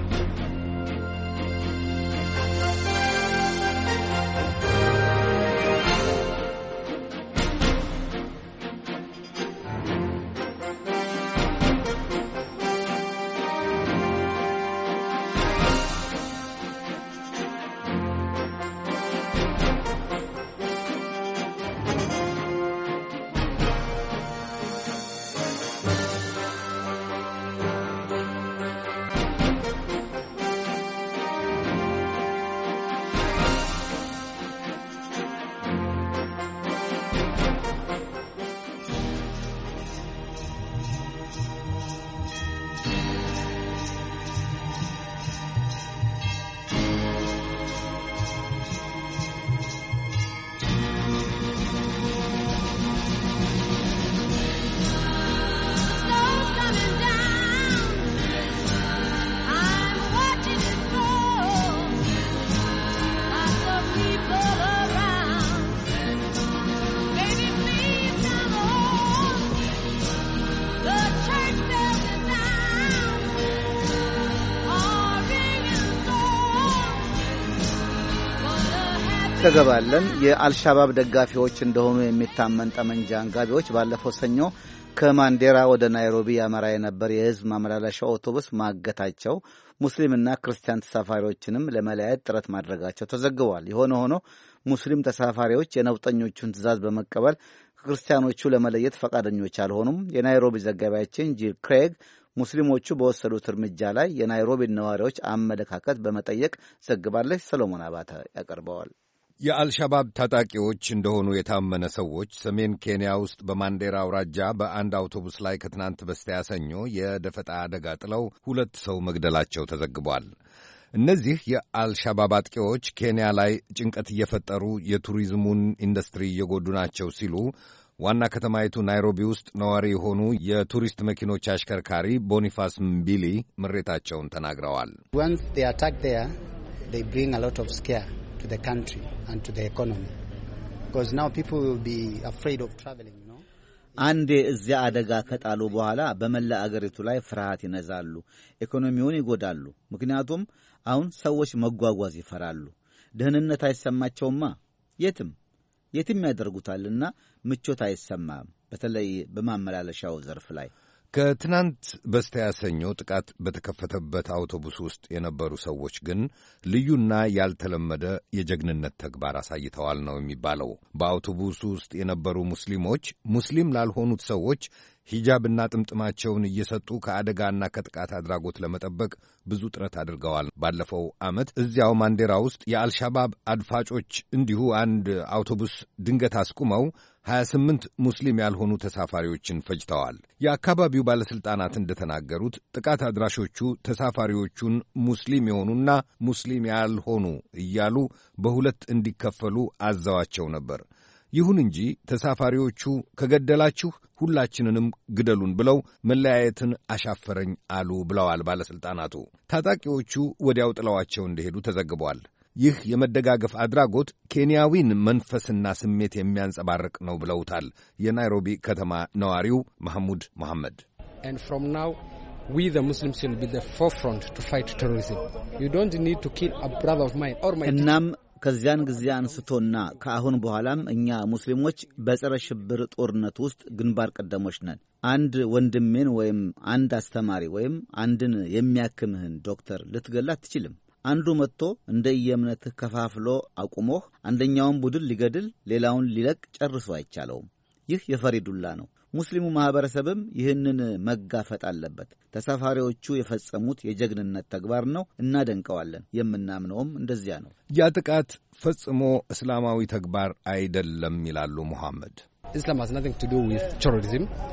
ተገባለን። የአልሻባብ ደጋፊዎች እንደሆኑ የሚታመን ጠመንጃ አንጋቢዎች ባለፈው ሰኞ ከማንዴራ ወደ ናይሮቢ ያመራ የነበር የሕዝብ ማመላለሻ አውቶቡስ ማገታቸው ሙስሊምና ክርስቲያን ተሳፋሪዎችንም ለመለያየት ጥረት ማድረጋቸው ተዘግቧል። የሆነ ሆኖ ሙስሊም ተሳፋሪዎች የነውጠኞቹን ትዕዛዝ በመቀበል ክርስቲያኖቹ ለመለየት ፈቃደኞች አልሆኑም። የናይሮቢ ዘጋቢያችን ጂል ክሬግ ሙስሊሞቹ በወሰዱት እርምጃ ላይ የናይሮቢን ነዋሪዎች አመለካከት በመጠየቅ ዘግባለች። ሰሎሞን አባተ ያቀርበዋል። የአልሻባብ ታጣቂዎች እንደሆኑ የታመነ ሰዎች ሰሜን ኬንያ ውስጥ በማንዴራ አውራጃ በአንድ አውቶቡስ ላይ ከትናንት በስቲያ ሰኞ የደፈጣ አደጋ ጥለው ሁለት ሰው መግደላቸው ተዘግቧል። እነዚህ የአልሻባብ አጥቂዎች ኬንያ ላይ ጭንቀት እየፈጠሩ የቱሪዝሙን ኢንዱስትሪ እየጎዱ ናቸው ሲሉ ዋና ከተማይቱ ናይሮቢ ውስጥ ነዋሪ የሆኑ የቱሪስት መኪኖች አሽከርካሪ ቦኒፋስ ምቢሊ ምሬታቸውን ተናግረዋል። to the country and to the economy because now people will be afraid of traveling, you know. አንዴ እዚያ አደጋ ከጣሉ በኋላ በመላ አገሪቱ ላይ ፍርሃት ይነዛሉ፣ ኢኮኖሚውን ይጎዳሉ። ምክንያቱም አሁን ሰዎች መጓጓዝ ይፈራሉ፣ ደህንነት አይሰማቸውማ። የትም የትም ያደርጉታልና ምቾት አይሰማም፣ በተለይ በማመላለሻው ዘርፍ ላይ። ከትናንት በስቲያ ሰኞ ጥቃት በተከፈተበት አውቶቡስ ውስጥ የነበሩ ሰዎች ግን ልዩና ያልተለመደ የጀግንነት ተግባር አሳይተዋል ነው የሚባለው። በአውቶቡሱ ውስጥ የነበሩ ሙስሊሞች ሙስሊም ላልሆኑት ሰዎች ሂጃብና ጥምጥማቸውን እየሰጡ ከአደጋና ከጥቃት አድራጎት ለመጠበቅ ብዙ ጥረት አድርገዋል። ባለፈው ዓመት እዚያው ማንዴራ ውስጥ የአልሻባብ አድፋጮች እንዲሁ አንድ አውቶቡስ ድንገት አስቁመው ሀያ ስምንት ሙስሊም ያልሆኑ ተሳፋሪዎችን ፈጅተዋል። የአካባቢው ባለሥልጣናት እንደተናገሩት ጥቃት አድራሾቹ ተሳፋሪዎቹን ሙስሊም የሆኑና ሙስሊም ያልሆኑ እያሉ በሁለት እንዲከፈሉ አዘዋቸው ነበር። ይሁን እንጂ ተሳፋሪዎቹ ከገደላችሁ ሁላችንንም ግደሉን ብለው መለያየትን አሻፈረኝ አሉ ብለዋል ባለሥልጣናቱ። ታጣቂዎቹ ወዲያው ጥለዋቸው እንደሄዱ ተዘግቧል። ይህ የመደጋገፍ አድራጎት ኬንያዊን መንፈስና ስሜት የሚያንጸባርቅ ነው ብለውታል የናይሮቢ ከተማ ነዋሪው መሐሙድ መሐመድ። And from now we the Muslims will be the forefront to fight terrorism. You don't need to kill a brother of mine or my እናም ከዚያን ጊዜ አንስቶና ከአሁን በኋላም እኛ ሙስሊሞች በጸረ ሽብር ጦርነት ውስጥ ግንባር ቀደሞች ነን። አንድ ወንድሜን ወይም አንድ አስተማሪ ወይም አንድን የሚያክምህን ዶክተር ልትገላ አትችልም። አንዱ መጥቶ እንደ የእምነትህ ከፋፍሎ አቁሞህ አንደኛውን ቡድን ሊገድል ሌላውን ሊለቅ ጨርሶ አይቻለውም። ይህ የፈሪዱላ ነው። ሙስሊሙ ማህበረሰብም ይህንን መጋፈጥ አለበት። ተሳፋሪዎቹ የፈጸሙት የጀግንነት ተግባር ነው፣ እናደንቀዋለን። የምናምነውም እንደዚያ ነው። ያ ጥቃት ፈጽሞ እስላማዊ ተግባር አይደለም ይላሉ ሙሐመድ። Islam has nothing to do with terrorism.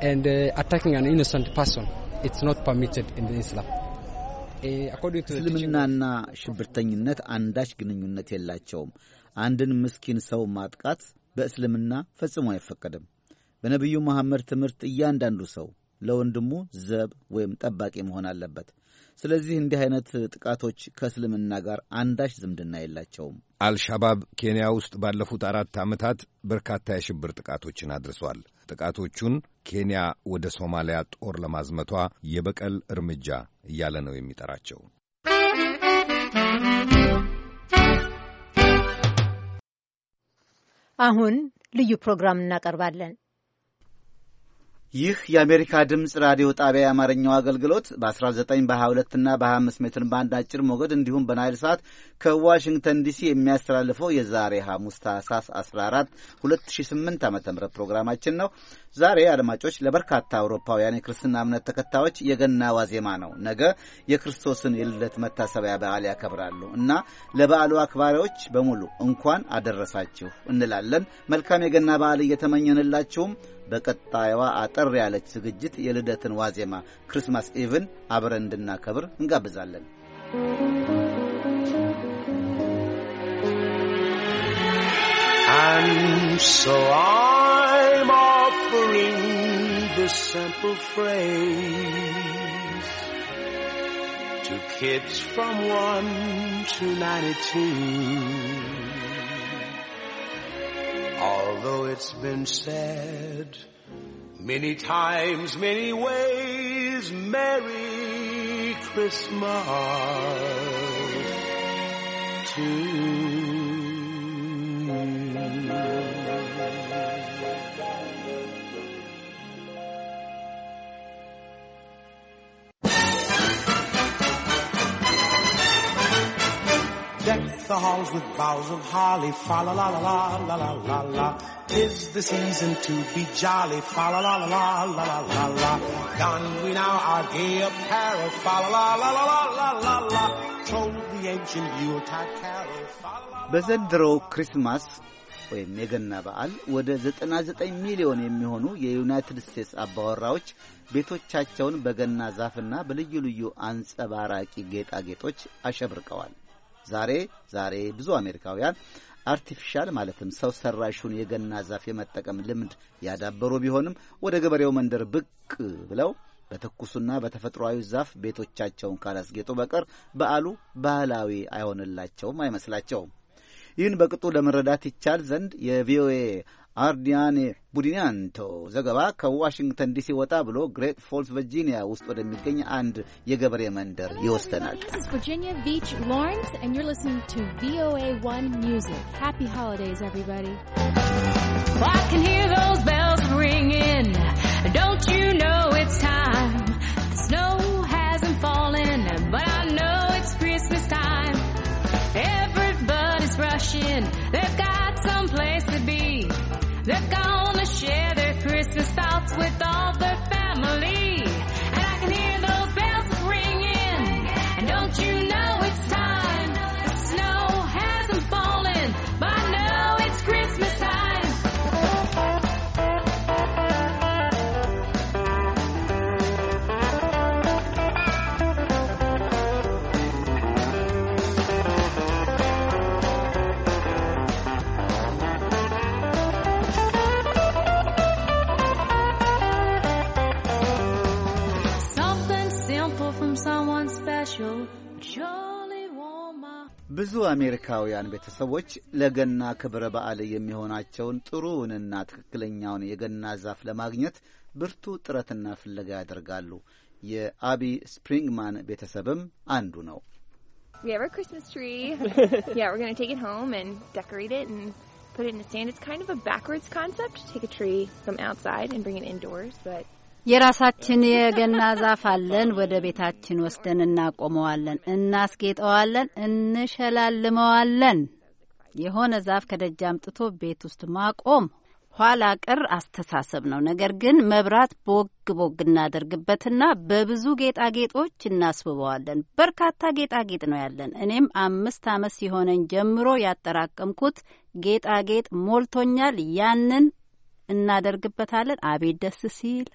and uh, attacking an innocent person, it's not permitted in Islam. እስልምናና ሽብርተኝነት አንዳች ግንኙነት የላቸውም። አንድን ምስኪን ሰው ማጥቃት በእስልምና ፈጽሞ አይፈቀድም። በነቢዩ መሐመድ ትምህርት እያንዳንዱ ሰው ለወንድሙ ዘብ ወይም ጠባቂ መሆን አለበት። ስለዚህ እንዲህ አይነት ጥቃቶች ከእስልምና ጋር አንዳች ዝምድና የላቸውም። አልሻባብ ኬንያ ውስጥ ባለፉት አራት ዓመታት በርካታ የሽብር ጥቃቶችን አድርሷል። ጥቃቶቹን ኬንያ ወደ ሶማሊያ ጦር ለማዝመቷ የበቀል እርምጃ እያለ ነው የሚጠራቸው። አሁን ልዩ ፕሮግራም እናቀርባለን። ይህ የአሜሪካ ድምፅ ራዲዮ ጣቢያ የአማርኛው አገልግሎት በ19 በ22 እና በ25 ሜትር ባንድ አጭር ሞገድ እንዲሁም በናይል ሰዓት ከዋሽንግተን ዲሲ የሚያስተላልፈው የዛሬ ሐሙስ ታህሳስ አስራ አራት ሁለት ሺህ ስምንት ዓ.ም ፕሮግራማችን ነው። ዛሬ አድማጮች ለበርካታ አውሮፓውያን የክርስትና እምነት ተከታዮች የገና ዋዜማ ነው። ነገ የክርስቶስን የልደት መታሰቢያ በዓል ያከብራሉ እና ለበዓሉ አክባሪዎች በሙሉ እንኳን አደረሳችሁ እንላለን። መልካም የገና በዓል እየተመኘንላችሁም በቀጣይዋ አጠር ያለች ዝግጅት የልደትን ዋዜማ ክሪስማስ ኢቭን አብረን እንድናከብር እንጋብዛለን። And so I'm offering this simple phrase to kids from one to ninety-two. Although it's been said many times, many ways, Merry Christmas to you. Deck the halls with boughs of holly, fa la la la la la la la la. 'Tis the season to be jolly, fa la la la la la la la la. Don we now our gay apparel, fa la la la la la la la. Troll the ancient Yuletide carol, fa la la. በዘንድሮው ክሪስማስ ወይም የገና በዓል ወደ ዘጠና ዘጠኝ ሚሊዮን የሚሆኑ የዩናይትድ ስቴትስ አባወራዎች ቤቶቻቸውን በገና ዛፍና በልዩ ልዩ አንጸባራቂ ጌጣጌጦች አሸብርቀዋል። ዛሬ ዛሬ ብዙ አሜሪካውያን አርቲፊሻል ማለትም ሰው ሰራሹን የገና ዛፍ የመጠቀም ልምድ ያዳበሩ ቢሆንም ወደ ገበሬው መንደር ብቅ ብለው በተኩሱና በተፈጥሯዊ ዛፍ ቤቶቻቸውን ካላስጌጡ በቀር በዓሉ ባህላዊ አይሆንላቸውም፣ አይመስላቸውም። ይህን በቅጡ ለመረዳት ይቻል ዘንድ የቪኦኤ አርዲያኔ ቡዲናንቶ ዘገባ ከዋሽንግተን ዲሲ ወጣ ብሎ ግሬት ፎልስ ቨርጂኒያ ውስጥ ወደሚገኝ አንድ የገበሬ መንደር ይወስደናል። This is Virginia Beach, Lawrence, and you're listening to V O A one Music. Happy holidays, everybody. Well, I can hear those bells ringing. Don't you know it's time? The snow hasn't fallen, but I know it's Christmas time. Everybody's rushing. They've got some place to be. They're gonna share their Christmas thoughts with all their family. And I can hear those bells ringing. And don't you know it's time? The snow hasn't fallen, but I know it's Christmas time. ብዙ አሜሪካውያን ቤተሰቦች ለገና ክብረ በዓል የሚሆናቸውን ጥሩውንና ትክክለኛውን የገና ዛፍ ለማግኘት ብርቱ ጥረትና ፍለጋ ያደርጋሉ። የአቢ ስፕሪንግማን ቤተሰብም አንዱ ነው። We have our Christmas tree. Yeah, we're going to take it home and decorate it and put it in the stand. It's kind of a backwards concept to take a tree from outside and bring it indoors, but የራሳችን የገና ዛፍ አለን። ወደ ቤታችን ወስደን እናቆመዋለን፣ እናስጌጠዋለን፣ እንሸላልመዋለን። የሆነ ዛፍ ከደጅ አምጥቶ ቤት ውስጥ ማቆም ኋላ ቀር አስተሳሰብ ነው። ነገር ግን መብራት ቦግ ቦግ እናደርግበትና በብዙ ጌጣጌጦች እናስውበዋለን። በርካታ ጌጣጌጥ ነው ያለን። እኔም አምስት ዓመት ሲሆነኝ ጀምሮ ያጠራቀምኩት ጌጣጌጥ ሞልቶኛል። ያንን እናደርግበታለን። አቤት ደስ ሲል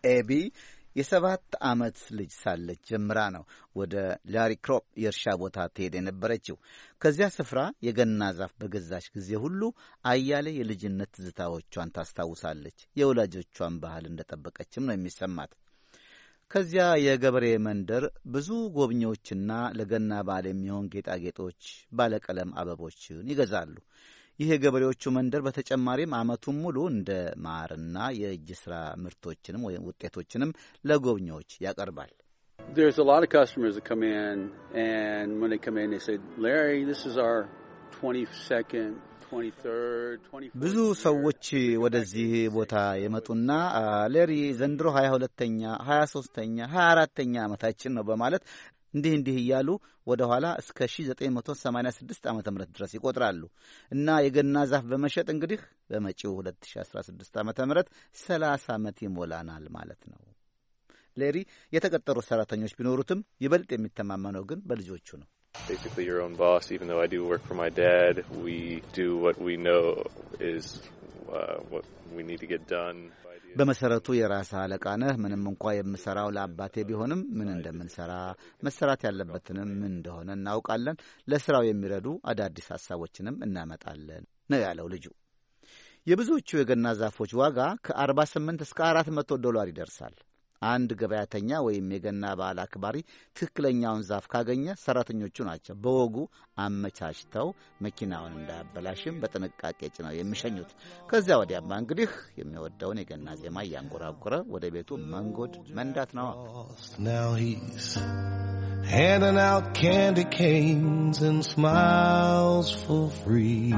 ኤቢ የሰባት ዓመት ልጅ ሳለች ጀምራ ነው ወደ ላሪ ክሮፕ የእርሻ ቦታ ትሄድ የነበረችው። ከዚያ ስፍራ የገና ዛፍ በገዛች ጊዜ ሁሉ አያሌ የልጅነት ትዝታዎቿን ታስታውሳለች። የወላጆቿን ባህል እንደጠበቀችም ነው የሚሰማት። ከዚያ የገበሬ መንደር ብዙ ጎብኚዎችና ለገና በዓል የሚሆን ጌጣጌጦች፣ ባለቀለም አበቦችን ይገዛሉ። ይህ የገበሬዎቹ መንደር በተጨማሪም ዓመቱን ሙሉ እንደ ማርና የእጅ ሥራ ምርቶችንም ወይም ውጤቶችንም ለጎብኚዎች ያቀርባል። There's a lot of customers that come in, and when they come in they say, Larry, this is our twenty-second, twenty-third, twenty-fourth. ብዙ ሰዎች ወደዚህ ቦታ የመጡና ሌሪ ዘንድሮ ሀያ ሁለተኛ ሀያ ሦስተኛ ሀያ አራተኛ ዓመታችን ነው በማለት እንዲህ እንዲህ እያሉ ወደ ኋላ እስከ ሺህ ዘጠኝ መቶ ሰማንያ ስድስት ዓመተ ምህረት ድረስ ይቆጥራሉ እና የገና ዛፍ በመሸጥ እንግዲህ በመጪው ሁለት ሺህ አስራ ስድስት ዓመተ ምህረት ሰላሳ ዓመት ይሞላናል ማለት ነው። ሌሪ የተቀጠሩ ሰራተኞች ቢኖሩትም ይበልጥ የሚተማመነው ግን በልጆቹ ነው። Basically your own boss. Even though I do work for my dad, we do what we know is uh, what we need to get done. በመሰረቱ የራስ አለቃ ነህ። ምንም እንኳ የምሰራው ለአባቴ ቢሆንም ምን እንደምንሰራ መሰራት ያለበትንም ምን እንደሆነ እናውቃለን። ለስራው የሚረዱ አዳዲስ ሐሳቦችንም እናመጣለን ነው ያለው ልጁ። የብዙዎቹ የገና ዛፎች ዋጋ ከአርባ ስምንት እስከ አራት መቶ ዶላር ይደርሳል። አንድ ገበያተኛ ወይም የገና በዓል አክባሪ ትክክለኛውን ዛፍ ካገኘ ሰራተኞቹ ናቸው በወጉ አመቻችተው መኪናውን እንዳያበላሽም በጥንቃቄ ጭነው የሚሸኙት። ከዚያ ወዲያማ እንግዲህ የሚወደውን የገና ዜማ እያንጎራጎረ ወደ ቤቱ መንጎድ መንዳት ነው። Now he's handing out candy canes and smiles for free.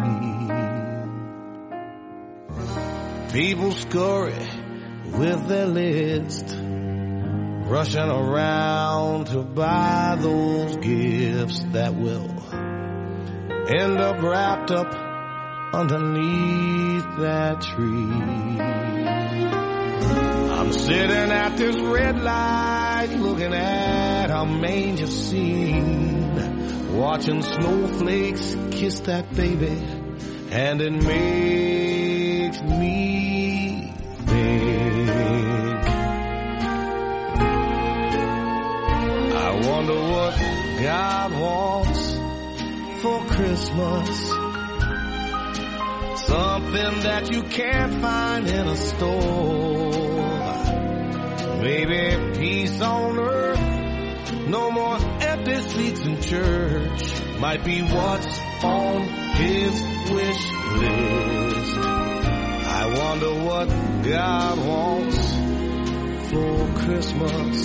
People scurry with their list, rushing around to buy those gifts that will end up wrapped up underneath that tree. I'm sitting at this red light looking at our manger scene, watching snowflakes kiss that baby, and it makes me think. I wonder what God wants for Christmas. Something that you can't find in a store. Maybe peace on earth, no more empty seats in church. Might be what's on his wish list. I wonder what God wants for Christmas.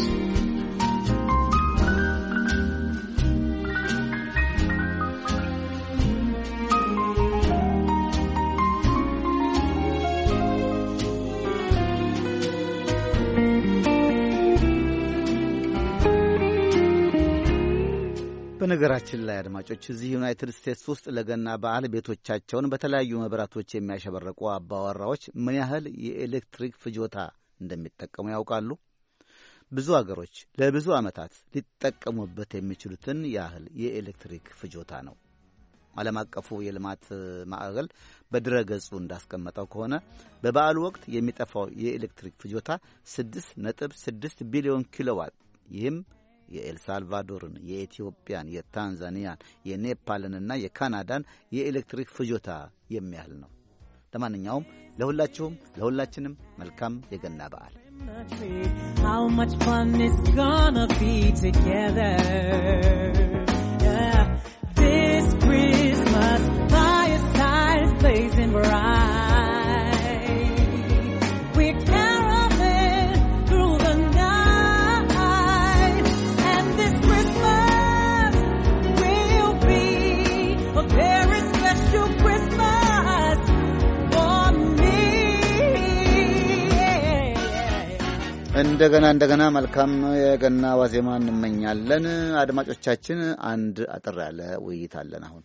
በነገራችን ላይ አድማጮች እዚህ ዩናይትድ ስቴትስ ውስጥ ለገና በዓል ቤቶቻቸውን በተለያዩ መብራቶች የሚያሸበረቁ አባወራዎች ምን ያህል የኤሌክትሪክ ፍጆታ እንደሚጠቀሙ ያውቃሉ? ብዙ አገሮች ለብዙ ዓመታት ሊጠቀሙበት የሚችሉትን ያህል የኤሌክትሪክ ፍጆታ ነው። ዓለም አቀፉ የልማት ማዕከል በድረገጹ እንዳስቀመጠው ከሆነ በበዓሉ ወቅት የሚጠፋው የኤሌክትሪክ ፍጆታ ስድስት ነጥብ ስድስት ቢሊዮን ኪሎዋት፣ ይህም የኤልሳልቫዶርን፣ የኢትዮጵያን፣ የታንዛኒያን፣ የኔፓልንና የካናዳን የኤሌክትሪክ ፍጆታ የሚያህል ነው። ለማንኛውም ለሁላችሁም ለሁላችንም መልካም የገና በዓል። How much fun it's gonna be together. Yeah. This Christmas, firesides blazing bright. We're caroling through the night, and this Christmas will be a very special Christmas for me. እንደገና እንደገና መልካም የገና ዋዜማ እንመኛለን። አድማጮቻችን አንድ አጠር ያለ ውይይት አለን አሁን።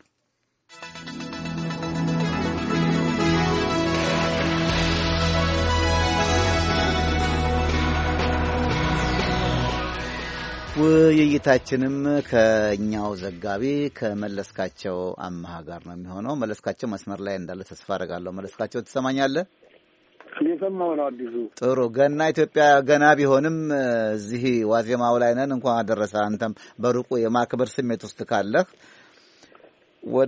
ውይይታችንም ከኛው ዘጋቢ ከመለስካቸው አማሃ ጋር ነው የሚሆነው። መለስካቸው መስመር ላይ እንዳለ ተስፋ አደርጋለሁ። መለስካቸው ትሰማኛለህ? እየሰማሁ ነው አዲሱ። ጥሩ ገና ኢትዮጵያ ገና ቢሆንም እዚህ ዋዜማው ላይ ነን። እንኳን አደረሰ። አንተም በሩቁ የማክበር ስሜት ውስጥ ካለህ ወደ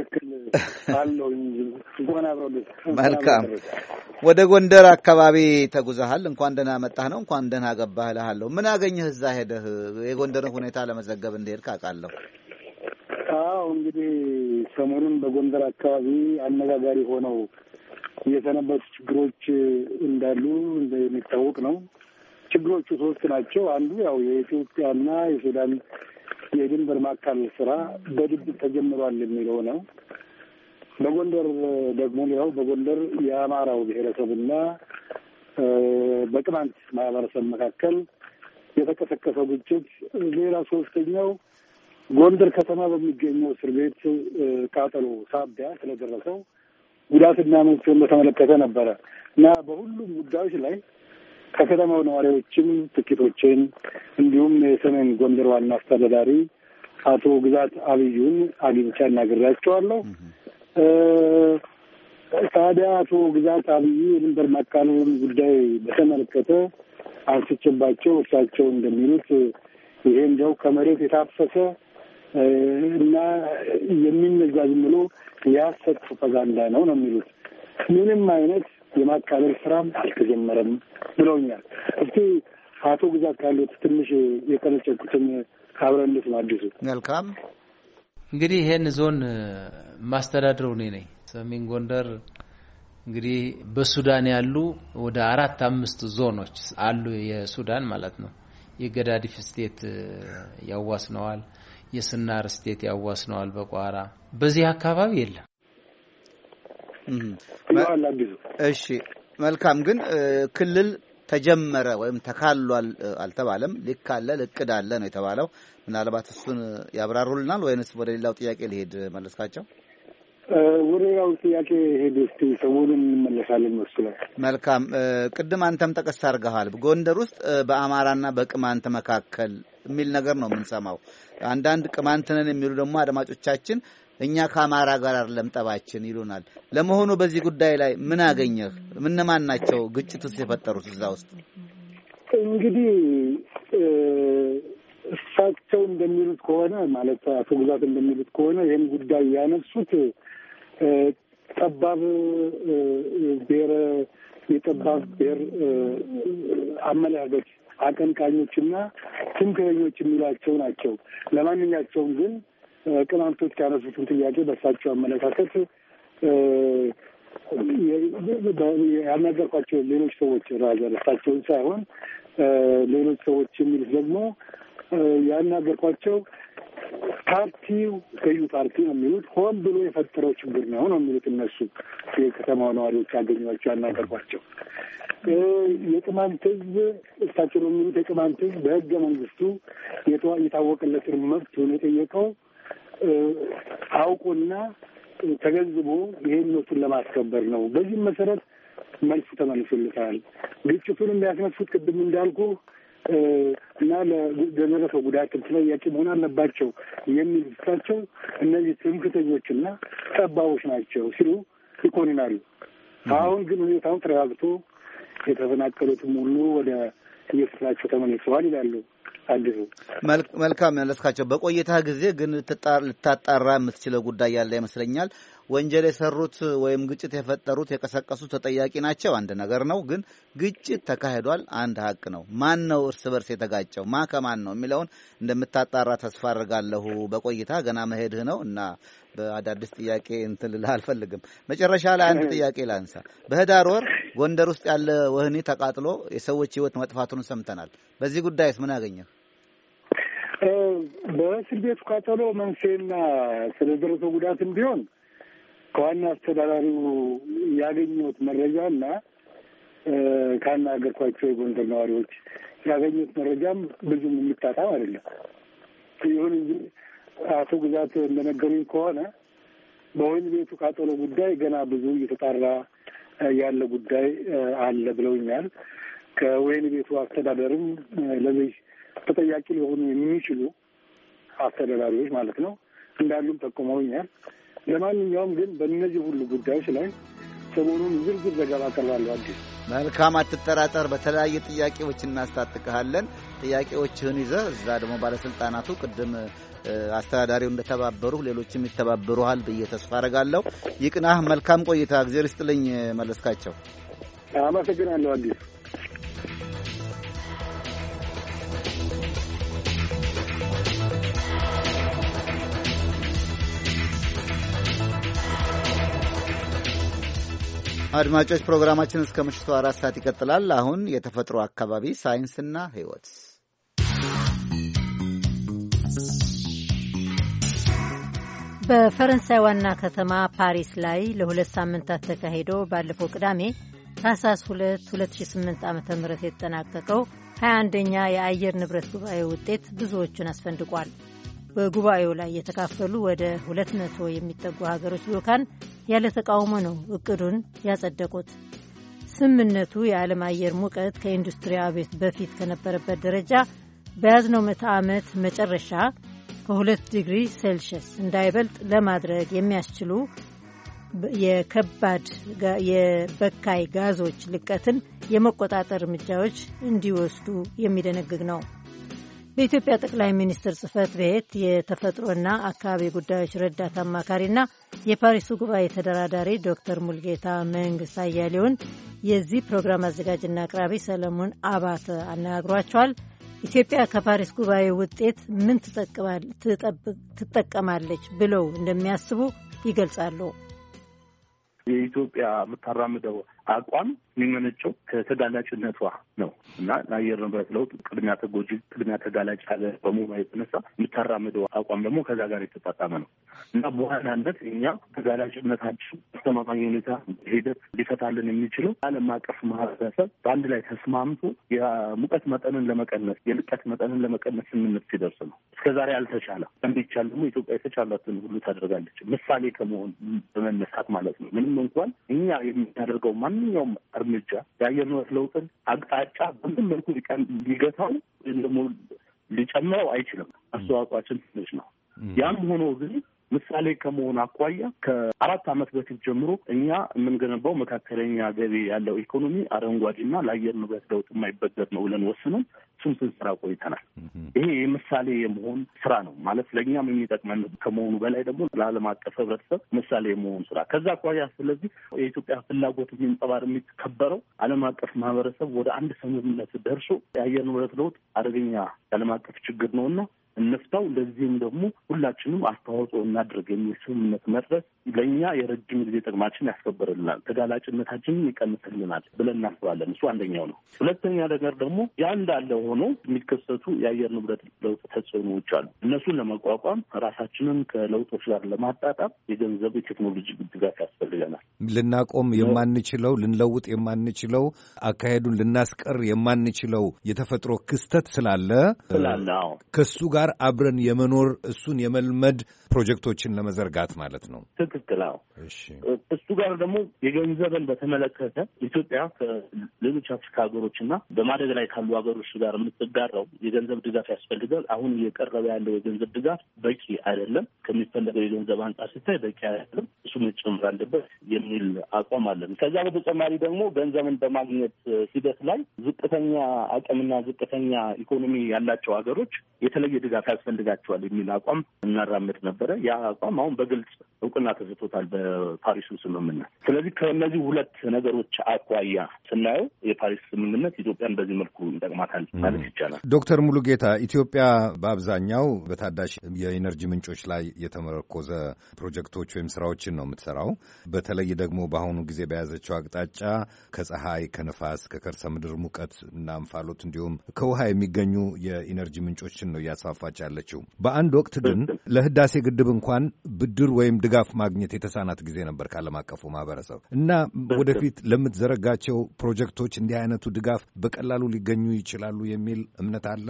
መልካም ወደ ጎንደር አካባቢ ተጉዘሃል። እንኳን ደህና መጣህ ነው እንኳን ደህና ገባህ እልሃለሁ። ምን አገኘህ እዛ ሄደህ? የጎንደርን ሁኔታ ለመዘገብ እንደሄድክ አውቃለሁ። አዎ እንግዲህ ሰሞኑን በጎንደር አካባቢ አነጋጋሪ ሆነው የሰነበቱ ችግሮች እንዳሉ እንደሚታወቅ ነው። ችግሮቹ ሶስት ናቸው። አንዱ ያው የኢትዮጵያና የሱዳን የድንበር ማካለል ስራ በድብቅ ተጀምሯል የሚለው ነው። በጎንደር ደግሞ ያው በጎንደር የአማራው ብሔረሰብና በቅማንት ማህበረሰብ መካከል የተቀሰቀሰው ግጭት፣ ሌላ ሶስተኛው ጎንደር ከተማ በሚገኘው እስር ቤት ቃጠሎ ሳቢያ ስለደረሰው ጉዳትና ሞትን በተመለከተ ነበረ እና በሁሉም ጉዳዮች ላይ ከከተማው ነዋሪዎችም ጥቂቶችን እንዲሁም የሰሜን ጎንደር ዋና አስተዳዳሪ አቶ ግዛት አብዩን አግኝቼ አናግሬያቸዋለሁ። ታዲያ አቶ ግዛት አብዩ የድንበር ማካለልን ጉዳይ በተመለከተ አንስቼባቸው እርሳቸው እንደሚሉት ይሄ እንደው ከመሬት የታፈሰ እና የሚነዛ ዝም ብሎ የሐሰት ፕሮፓጋንዳ ነው ነው የሚሉት። ምንም አይነት የማካለል ስራም አልተጀመረም ብለውኛል። እስቲ አቶ ግዛት ካሉት ትንሽ የቀነጨኩትን አብረን እንስማ አዲሱ። መልካም እንግዲህ ይሄን ዞን ማስተዳድረው እኔ ነኝ። ሰሜን ጎንደር እንግዲህ በሱዳን ያሉ ወደ አራት አምስት ዞኖች አሉ። የሱዳን ማለት ነው። የገዳዲፍ ስቴት ያዋስነዋል፣ የስናር ስቴት ያዋስነዋል በቋራ። በዚህ አካባቢ የለም። እሺ መልካም። ግን ክልል ተጀመረ ወይም ተካሏል አልተባለም። ሊካለል እቅድ አለ ነው የተባለው። ምናልባት እሱን ያብራሩልናል ወይንስ ወደ ሌላው ጥያቄ ሊሄድ መለስካቸው? ወደ ሌላው ጥያቄ ሄድ እስቲ ሰሞኑን እንመለሳለን መስሎኝ። መልካም። ቅድም አንተም ጠቀስ አድርገሃል። ጎንደር ውስጥ በአማራና በቅማንት መካከል የሚል ነገር ነው የምንሰማው። አንዳንድ ቅማንት ነን የሚሉ ደግሞ አድማጮቻችን እኛ ከአማራ ጋር አይደለም ጠባችን ይሉናል። ለመሆኑ በዚህ ጉዳይ ላይ ምን አገኘህ? ምንማን ናቸው ግጭቱስ የፈጠሩት እዛ ውስጥ? እንግዲህ እሳቸው እንደሚሉት ከሆነ ማለት አቶ ግዛት እንደሚሉት ከሆነ ይህን ጉዳይ ያነሱት ጠባብ ብሔር የጠባብ ብሔር አመለካከት አቀንቃኞችና ትምክህተኞች የሚሏቸው ናቸው። ለማንኛቸውም ግን ቅማንቶች ያነሱትን ጥያቄ በእሳቸው አመለካከት ያናገርኳቸው ሌሎች ሰዎች ራዘር እሳቸውን ሳይሆን ሌሎች ሰዎች የሚሉት ደግሞ ያናገርኳቸው ፓርቲው ገዢ ፓርቲ ነው የሚሉት ሆን ብሎ የፈጠረው ችግር ነው ነው የሚሉት እነሱ የከተማው ነዋሪዎች ያገኟቸው ያናገርኳቸው። የቅማንት ሕዝብ እሳቸው ነው የሚሉት የቅማንት ሕዝብ በሕገ መንግስቱ የታወቀለትን መብቱን የጠየቀው አውቆና ተገንዝቦ ይሄን መብቱን ለማስከበር ነው። በዚህም መሰረት መልሱ ተመልሶለታል። ግጭቱን የሚያስነሱት ቅድም እንዳልኩ እና ለደረሰው ጉዳት ተጠያቂ መሆን አለባቸው የሚል እሳቸው እነዚህ ትምክህተኞችና ጠባቦች ናቸው ሲሉ ይኮንናሉ። አሁን ግን ሁኔታው ተረጋግቶ የተፈናቀሉትም ሁሉ ወደ የስራቸው ተመልሰዋል ይላሉ። አዲሱ መልካም ያለስካቸው በቆይታ ጊዜ ግን ልታጣራ የምትችለው ጉዳይ ያለ ይመስለኛል። ወንጀል የሰሩት ወይም ግጭት የፈጠሩት የቀሰቀሱት ተጠያቂ ናቸው አንድ ነገር ነው። ግን ግጭት ተካሂዷል አንድ ሀቅ ነው። ማን ነው እርስ በርስ የተጋጨው ማ ከማን ነው የሚለውን እንደምታጣራ ተስፋ አድርጋለሁ። በቆይታ ገና መሄድህ ነው እና በአዳዲስ ጥያቄ እንትን ልልህ አልፈልግም። መጨረሻ ላይ አንድ ጥያቄ ላንሳ። በህዳር ወር ጎንደር ውስጥ ያለ ወህኒ ተቃጥሎ የሰዎች ህይወት መጥፋቱን ሰምተናል። በዚህ ጉዳይስ ምን አገኘህ? በእስር ቤቱ ቃጠሎ መንስኤና ስለደረሰው ጉዳትም ቢሆን ከዋና አስተዳዳሪው ያገኘሁት መረጃና ካናገርኳቸው የጎንደር ነዋሪዎች ያገኘሁት መረጃም ብዙም የሚጣጣም አይደለም። ይሁን እንጂ አቶ ግዛት እንደነገሩኝ ከሆነ በወህኒ ቤቱ ቃጠሎ ጉዳይ ገና ብዙ እየተጣራ ያለ ጉዳይ አለ ብለውኛል። ከወህኒ ቤቱ አስተዳደርም ለዚህ ተጠያቂ ሊሆኑ የሚችሉ አስተዳዳሪዎች ማለት ነው እንዳሉም ጠቁመውኛል። ለማንኛውም ግን በእነዚህ ሁሉ ጉዳዮች ላይ ሰሞኑን ዝርዝር ዘገባ አቀርባለሁ። አዲስ መልካም አትጠራጠር በተለያየ ጥያቄዎች እናስታጥቅሃለን ጥያቄዎችህን ይዘህ እዛ ደግሞ ባለስልጣናቱ ቅድም አስተዳዳሪው እንደተባበሩ ሌሎችም ይተባበሩሃል ብዬ ተስፋ አደርጋለሁ ይቅናህ መልካም ቆይታ እግዚአብሔር ይስጥልኝ መለስካቸው አመሰግናለሁ አዲስ አድማጮች ፕሮግራማችን እስከ ምሽቱ አራት ሰዓት ይቀጥላል አሁን የተፈጥሮ አካባቢ ሳይንስና ህይወት በፈረንሳይ ዋና ከተማ ፓሪስ ላይ ለሁለት ሳምንታት ተካሂዶ ባለፈው ቅዳሜ ታህሳስ ሁለት ሁለት ሺህ ስምንት ዓመተ ምህረት የተጠናቀቀው ሀያ አንደኛ የአየር ንብረት ጉባኤ ውጤት ብዙዎቹን አስፈንድቋል በጉባኤው ላይ የተካፈሉ ወደ ሁለት መቶ የሚጠጉ ሀገሮች ልኡካን ያለ ተቃውሞ ነው እቅዱን ያጸደቁት ስምምነቱ የዓለም አየር ሙቀት ከኢንዱስትሪ አብዮት በፊት ከነበረበት ደረጃ በያዝነው ምዕተ ዓመት መጨረሻ ከሁለት ዲግሪ ሴልሺየስ እንዳይበልጥ ለማድረግ የሚያስችሉ የከባድ የበካይ ጋዞች ልቀትን የመቆጣጠር እርምጃዎች እንዲወስዱ የሚደነግግ ነው በኢትዮጵያ ጠቅላይ ሚኒስትር ጽህፈት ቤት የተፈጥሮና አካባቢ ጉዳዮች ረዳት አማካሪና የፓሪሱ ጉባኤ ተደራዳሪ ዶክተር ሙልጌታ መንግስት አያሌውን የዚህ ፕሮግራም አዘጋጅና አቅራቢ ሰለሞን አባተ አነጋግሯቸዋል ኢትዮጵያ ከፓሪስ ጉባኤ ውጤት ምን ትጠቀማለች ብለው እንደሚያስቡ ይገልጻሉ የኢትዮጵያ የምታራምደው አቋም የሚመነጨው ከተጋላጭነቷ ነው እና ለአየር ንብረት ለውጥ ቅድሚያ ተጎጂ ቅድሚያ ተጋላጭ ያለ በመሆኗ የተነሳ የምታራምደው አቋም ደግሞ ከዛ ጋር የተጣጣመ ነው እና በዋናነት እኛ ተጋላጭነታችን አስተማማኝ ሁኔታ ሂደት ሊፈታልን የሚችለው ዓለም አቀፍ ማህበረሰብ በአንድ ላይ ተስማምቶ የሙቀት መጠንን ለመቀነስ የልቀት መጠንን ለመቀነስ ስምምነት ሲደርስ ነው እስከዛሬ አልተቻለም እንዲቻል ደግሞ ኢትዮጵያ የተቻላትን ሁሉ ታደርጋለች ምሳሌ ከመሆን በመነሳት ማለት ነው ምንም እንኳን እኛ የሚያደርገው ማንኛውም እርምጃ የአየር ንብረት ለውጥን አቅጣጫ በምን መልኩ ሊገታው ወይም ደግሞ ሊጨምረው አይችልም አስተዋጽኦአችን ትንሽ ነው ያም ሆኖ ግን ምሳሌ ከመሆን አኳያ ከአራት ዓመት በፊት ጀምሮ እኛ የምንገነባው መካከለኛ ገቢ ያለው ኢኮኖሚ አረንጓዴና ለአየር ንብረት ለውጥ የማይበገር ነው ብለን ወስነን እሱን ስንሰራ ቆይተናል ይሄ የምሳሌ የመሆን ስራ ነው ማለት ለእኛም የሚጠቅመን ከመሆኑ በላይ ደግሞ ለዓለም አቀፍ ህብረተሰብ ምሳሌ የመሆን ስራ ከዛ አኳያ ስለዚህ የኢትዮጵያ ፍላጎት የሚንጸባር የሚከበረው ዓለም አቀፍ ማህበረሰብ ወደ አንድ ስምምነት ደርሶ የአየር ንብረት ለውጥ አደገኛ የዓለም አቀፍ ችግር ነውና እንፍታው ለዚህም ደግሞ ሁላችንም አስተዋጽኦ እናድርግ የሚል ስምምነት መድረስ ለእኛ የረጅም ጊዜ ጥቅማችን ያስከብርልናል ተጋላጭነታችንን ይቀንስልናል ብለን እናስባለን እሱ አንደኛው ነው ሁለተኛ ነገር ደግሞ ያ እንዳለ ሆኖ የሚከሰቱ የአየር ንብረት ለውጥ ተጽዕኖዎች አሉ እነሱን ለመቋቋም ራሳችንን ከለውጦች ጋር ለማጣጣም የገንዘብ የቴክኖሎጂ ድጋፍ ያስፈልገናል ልናቆም የማንችለው ልንለውጥ የማንችለው አካሄዱን ልናስቀር የማንችለው የተፈጥሮ ክስተት ስላለ ስላለ ከሱ ጋር አብረን የመኖር እሱን የመልመድ ፕሮጀክቶችን ለመዘርጋት ማለት ነው ትክክል አዎ እሺ እሱ ጋር ደግሞ የገንዘብን በተመለከተ ኢትዮጵያ ከሌሎች አፍሪካ ሀገሮችና በማደግ ላይ ካሉ ሀገሮች ጋር የምትጋራው የገንዘብ ድጋፍ ያስፈልጋል አሁን እየቀረበ ያለው የገንዘብ ድጋፍ በቂ አይደለም ከሚፈለገው የገንዘብ አንጻር ሲታይ በቂ አይደለም እሱ መጨመር አለበት የሚል አቋም አለን ከዛ በተጨማሪ ደግሞ ገንዘብን በማግኘት ሂደት ላይ ዝቅተኛ አቅምና ዝቅተኛ ኢኮኖሚ ያላቸው ሀገሮች የተለየ ድጋፍ ያስፈልጋቸዋል የሚል አቋም እናራምድ ነበረ ያ አቋም አሁን በግልጽ እውቅና ተሰጥቶታል በፓሪሱ ስምምነት ስለዚህ ከእነዚህ ሁለት ነገሮች አኳያ ስናየው የፓሪስ ስምምነት ኢትዮጵያን በዚህ መልኩ ይጠቅማታል ማለት ይቻላል ዶክተር ሙሉጌታ ኢትዮጵያ በአብዛኛው በታዳሽ የኢነርጂ ምንጮች ላይ የተመረኮዘ ፕሮጀክቶች ወይም ስራዎችን ነው የምትሰራው በተለይ ደግሞ በአሁኑ ጊዜ በያዘችው አቅጣጫ ከፀሐይ ከነፋስ ከከርሰ ምድር ሙቀት እና እንፋሎት እንዲሁም ከውሃ የሚገኙ የኢነርጂ ምንጮችን ነው እያስፋፋች ያለችው በአንድ ወቅት ግን ለህዳሴ ግድብ እንኳን ብድር ወይም ድጋፍ ማግኘት የተሳናት ጊዜ ነበር ከዓለም አቀፉ ማህበረሰብ እና ወደፊት ለምትዘረጋቸው ፕሮጀክቶች እንዲህ አይነቱ ድጋፍ በቀላሉ ሊገኙ ይችላሉ የሚል እምነት አለ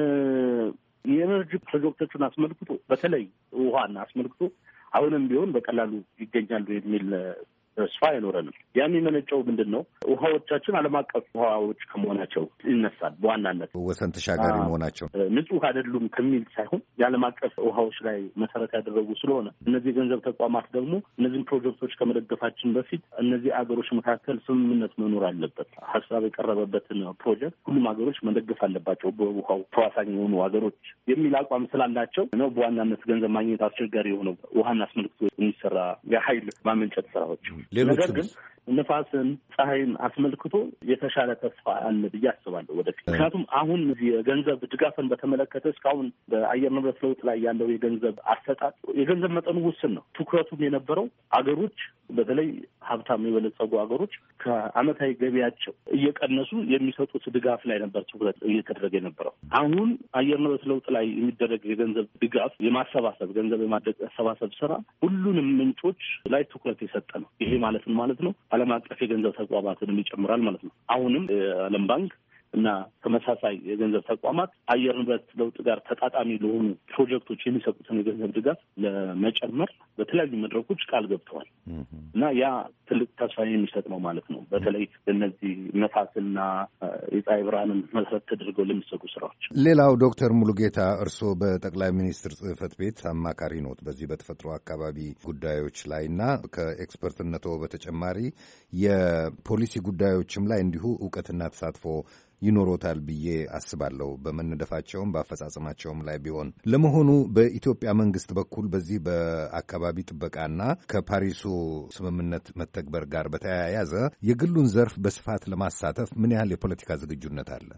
የኤነርጂ ፕሮጀክቶችን አስመልክቶ በተለይ ውሃን አስመልክቶ አሁንም ቢሆን በቀላሉ ይገኛሉ የሚል ተስፋ አይኖረንም። ያ የሚመነጨው ምንድን ነው? ውሃዎቻችን ዓለም አቀፍ ውሃዎች ከመሆናቸው ይነሳል። በዋናነት ወሰን ተሻጋሪ መሆናቸው ንጹህ አይደሉም ከሚል ሳይሆን የዓለም አቀፍ ውሃዎች ላይ መሰረት ያደረጉ ስለሆነ እነዚህ የገንዘብ ተቋማት ደግሞ እነዚህን ፕሮጀክቶች ከመደገፋችን በፊት እነዚህ አገሮች መካከል ስምምነት መኖር አለበት። ሀሳብ የቀረበበትን ፕሮጀክት ሁሉም ሀገሮች መደገፍ አለባቸው፣ በውሃው ተዋሳኝ የሆኑ ሀገሮች የሚል አቋም ስላላቸው ነው በዋናነት ገንዘብ ማግኘት አስቸጋሪ የሆነው ውሃን አስመልክቶ የሚሰራ የኃይል ማመንጨት ስራዎች። ነገር ግን ነፋስን፣ ፀሐይን አስመልክቶ የተሻለ ተስፋ አለ ብዬ አስባለሁ ወደፊት። ምክንያቱም አሁን የገንዘብ ድጋፍን በተመለከተ እስካሁን በአየር ንብረት ለውጥ ላይ ያለው የገንዘብ አሰጣጥ የገንዘብ መጠኑ ውስን ነው። ትኩረቱም የነበረው አገሮች በተለይ ሀብታም የበለጸጉ ሀገሮች ከዓመታዊ ገቢያቸው እየቀነሱ የሚሰጡት ድጋፍ ላይ ነበር ትኩረት እየተደረገ የነበረው። አሁን አየር ንብረት ለውጥ ላይ የሚደረግ የገንዘብ ድጋፍ የማሰባሰብ ገንዘብ የማሰባሰብ ስራ ሁሉንም ምንጮች ላይ ትኩረት የሰጠ ነው። ይሄ ማለት ማለት ነው ዓለም አቀፍ የገንዘብ ተቋማትንም ይጨምራል ማለት ነው። አሁንም የዓለም ባንክ እና ተመሳሳይ የገንዘብ ተቋማት አየር ንብረት ለውጥ ጋር ተጣጣሚ ለሆኑ ፕሮጀክቶች የሚሰጡትን የገንዘብ ድጋፍ ለመጨመር በተለያዩ መድረኮች ቃል ገብተዋል እና ያ ትልቅ ተስፋ የሚሰጥ ነው ማለት ነው። በተለይ እነዚህ ነፋስና የፀሐይ ብርሃንን መሰረት ተደርገው ለሚሰሩ ስራዎች። ሌላው ዶክተር ሙሉጌታ እርስዎ በጠቅላይ ሚኒስትር ጽህፈት ቤት አማካሪ ኖት በዚህ በተፈጥሮ አካባቢ ጉዳዮች ላይ እና ከኤክስፐርትነቶ በተጨማሪ የፖሊሲ ጉዳዮችም ላይ እንዲሁ እውቀትና ተሳትፎ ይኖሮታል ብዬ አስባለሁ። በመነደፋቸውም በአፈጻጸማቸውም ላይ ቢሆን ለመሆኑ በኢትዮጵያ መንግስት በኩል በዚህ በአካባቢ ጥበቃና ከፓሪሱ ስምምነት መተግበር ጋር በተያያዘ የግሉን ዘርፍ በስፋት ለማሳተፍ ምን ያህል የፖለቲካ ዝግጁነት አለ?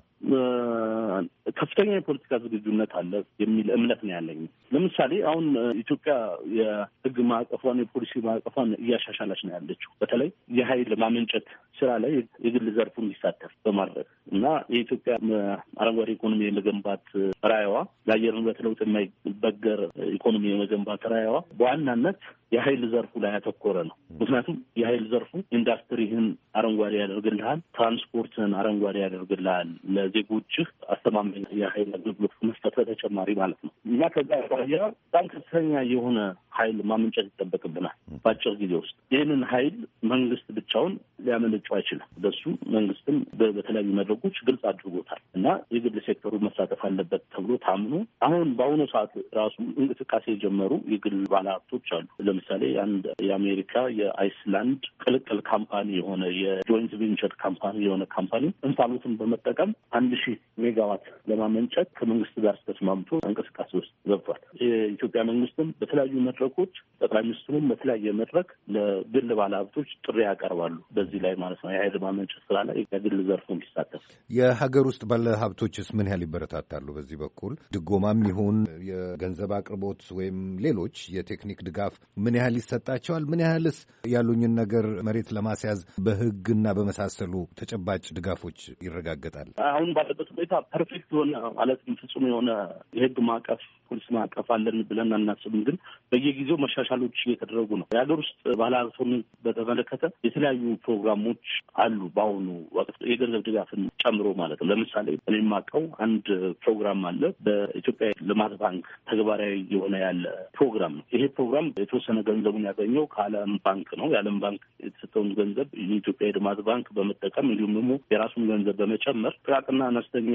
ከፍተኛ የፖለቲካ ዝግጁነት አለ የሚል እምነት ነው ያለኝ። ለምሳሌ አሁን ኢትዮጵያ የህግ ማዕቀፏን የፖሊሲ ማዕቀፏን እያሻሻላች ነው ያለችው። በተለይ የኃይል ማመንጨት ስራ ላይ የግል ዘርፉ እንዲሳተፍ በማድረግ እና የኢትዮጵያ አረንጓዴ ኢኮኖሚ የመገንባት ራዕይዋ ለአየር ንብረት ለውጥ የማይበገር ኢኮኖሚ የመገንባት ራዕይዋ በዋናነት የኃይል ዘርፉ ላይ ያተኮረ ነው። ምክንያቱም የኃይል ዘርፉ ኢንዱስትሪህን አረንጓዴ ያደርግልሃል፣ ትራንስፖርትን አረንጓዴ ያደርግልሃል፣ ለዜጎችህ አስተማማኝ የኃይል አገልግሎት መስጠት በተጨማሪ ማለት ነው እና ከዛ አኳያ በጣም ከፍተኛ የሆነ ኃይል ማመንጨት ይጠበቅብናል በአጭር ጊዜ ውስጥ። ይህንን ኃይል መንግስት ብቻውን ሊያመነጨው አይችልም። በሱ መንግስትም በተለያዩ መድረኮች ግልጽ አድርጎታል እና የግል ሴክተሩ መሳተፍ አለበት ተብሎ ታምኖ አሁን በአሁኑ ሰዓት ራሱ እንቅስቃሴ የጀመሩ የግል ባለሀብቶች አሉ። ለምሳሌ አንድ የአሜሪካ የአይስላንድ ቅልቅል ካምፓኒ የሆነ የጆይንት ቬንቸር ካምፓኒ የሆነ ካምፓኒ እንፋሎትን በመጠቀም አንድ ሺህ ሜጋዋት ለማመንጨት ከመንግስት ጋር ተስማምቶ እንቅስቃሴ ውስጥ ገብቷል። የኢትዮጵያ መንግስትም በተለያዩ መድረኮች ጠቅላይ ሚኒስትሩም በተለያየ መድረክ ለግል ባለሀብቶች ጥሪ ያቀርባሉ። በዚህ ላይ ማለት ነው የኃይል ማመንጨት ስራ ላይ የግል ዘርፉ እንዲሳተፍ። የሀገር ውስጥ ባለሀብቶችስ ምን ያህል ይበረታታሉ? በዚህ በኩል ድጎማም ይሁን የገንዘብ አቅርቦት ወይም ሌሎች የቴክኒክ ድጋፍ ምን ያህል ይሰጣቸዋል? ምን ያህልስ ያሉኝን ነገር መሬት ለማስያዝ በህግና በመሳሰሉ ተጨባጭ ድጋፎች ይረጋገጣል? አሁን ባለበት ሁኔታ ፐርፌክት የሆነ ማለት ፍጹም የሆነ የህግ ማዕቀፍ ፖሊሲ ማዕቀፍ አለን ብለን አናስብም። ግን በየጊዜው መሻሻሎች እየተደረጉ ነው። የሀገር ውስጥ ባለሀብቱን በተመለከተ የተለያዩ ፕሮግራሞች አሉ። በአሁኑ ወቅት የገንዘብ ድጋፍን ጨምሮ ማለት ነው። ለምሳሌ እኔ የማውቀው አንድ ፕሮግራም አለ በኢትዮጵያ ልማት ባንክ ተግባራዊ የሆነ ያለ ፕሮግራም ነው። ይሄ ፕሮግራም የተወሰነ ገንዘቡን ያገኘው ከዓለም ባንክ ነው። የዓለም ባንክ የተሰጠውን ገንዘብ የኢትዮጵያ ልማት ባንክ በመጠቀም እንዲሁም ደግሞ የራሱን ገንዘብ በመጨመር ጥቃቅንና አነስተኛ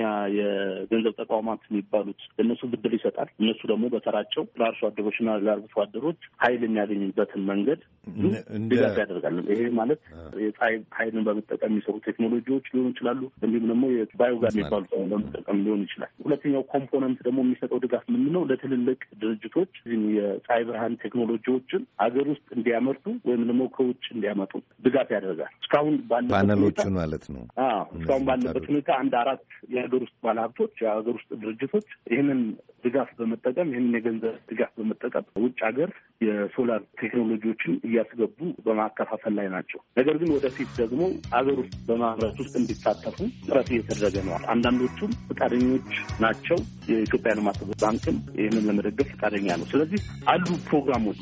የገንዘብ ተቋማት የሚባሉት እነሱ ብድር ይሰጣል። እነሱ ደግሞ በተራቸው ለአርሶ አደሮችና ለአርብቶ አደሮች ኃይል የሚያገኙበትን መንገድ ድጋፍ ያደርጋል። ይሄ ማለት የፀሐይ ኃይልን በመጠቀም የሚሰሩ ቴክኖሎጂዎች ሊሆኑ ይችላሉ። እንዲሁም ደግሞ የባዮጋዝ የሚባሉት በመጠቀም ሊሆን ይችላል። ሁለተኛው ኮምፖነንት ደግሞ የሚሰጠው ድጋፍ ምን ነው? ለትልልቅ ድርጅቶች የፀሐይ ብርሃን ቴክኖሎጂዎችን ሀገር ውስጥ እንዲያመርቱ ወይም ደግሞ ከውጭ እንዲያመጡ ድጋፍ ያደርጋል። እስካሁን ባለበት ፓነሎቹን ማለት ነው። አዎ እስካሁን ባለበት ሁኔታ አንድ አራት የሀገር ውስጥ ባለሀብቶች የሀገር ውስጥ ድርጅቶች ይህንን ድጋፍ በመጠቀም ይህንን የገንዘብ ድጋፍ በመጠቀም ውጭ ሀገር የሶላር ቴክኖሎጂዎችን እያስገቡ በማከፋፈል ላይ ናቸው። ነገር ግን ወደፊት ደግሞ ሀገር ውስጥ በማምረት ውስጥ እንዲሳተፉ ጥረት እየተደረገ ነው። አንዳንዶቹም ፈቃደኞች ናቸው። የኢትዮጵያ ልማት ባንክም ይህንን ለመደገፍ ፈቃደኛ ነው። ስለዚህ አሉ ፕሮግራሞች።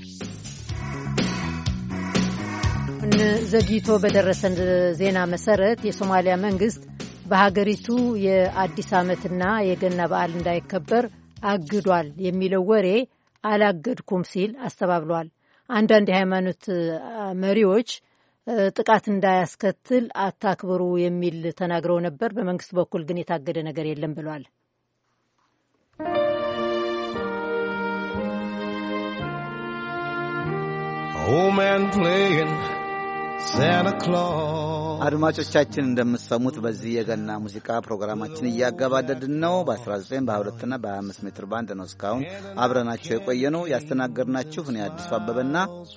ዘግይቶ በደረሰን ዜና መሰረት የሶማሊያ መንግስት በሀገሪቱ የአዲስ ዓመትና የገና በዓል እንዳይከበር አግዷል የሚለው ወሬ አላገድኩም ሲል አስተባብሏል። አንዳንድ የሃይማኖት መሪዎች ጥቃት እንዳያስከትል አታክብሩ የሚል ተናግረው ነበር። በመንግስት በኩል ግን የታገደ ነገር የለም ብሏል። Old man playing Santa Claus. አድማጮቻችን እንደምትሰሙት በዚህ የገና ሙዚቃ ፕሮግራማችን እያገባደድን ነው። በ19 በ22 እና በ25 ሜትር ባንድ ነው እስካሁን አብረናቸው የቆየነው። ያስተናገድናችሁ እኔ አዲሱ አበበና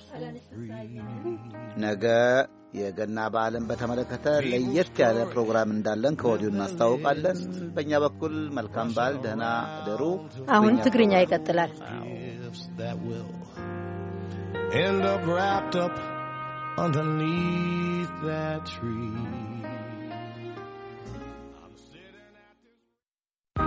ነገ የገና በዓልን በተመለከተ ለየት ያለ ፕሮግራም እንዳለን ከወዲሁ እናስታውቃለን። በእኛ በኩል መልካም በዓል፣ ደህና እደሩ። አሁን ትግርኛ ይቀጥላል። End up wrapped up underneath that tree.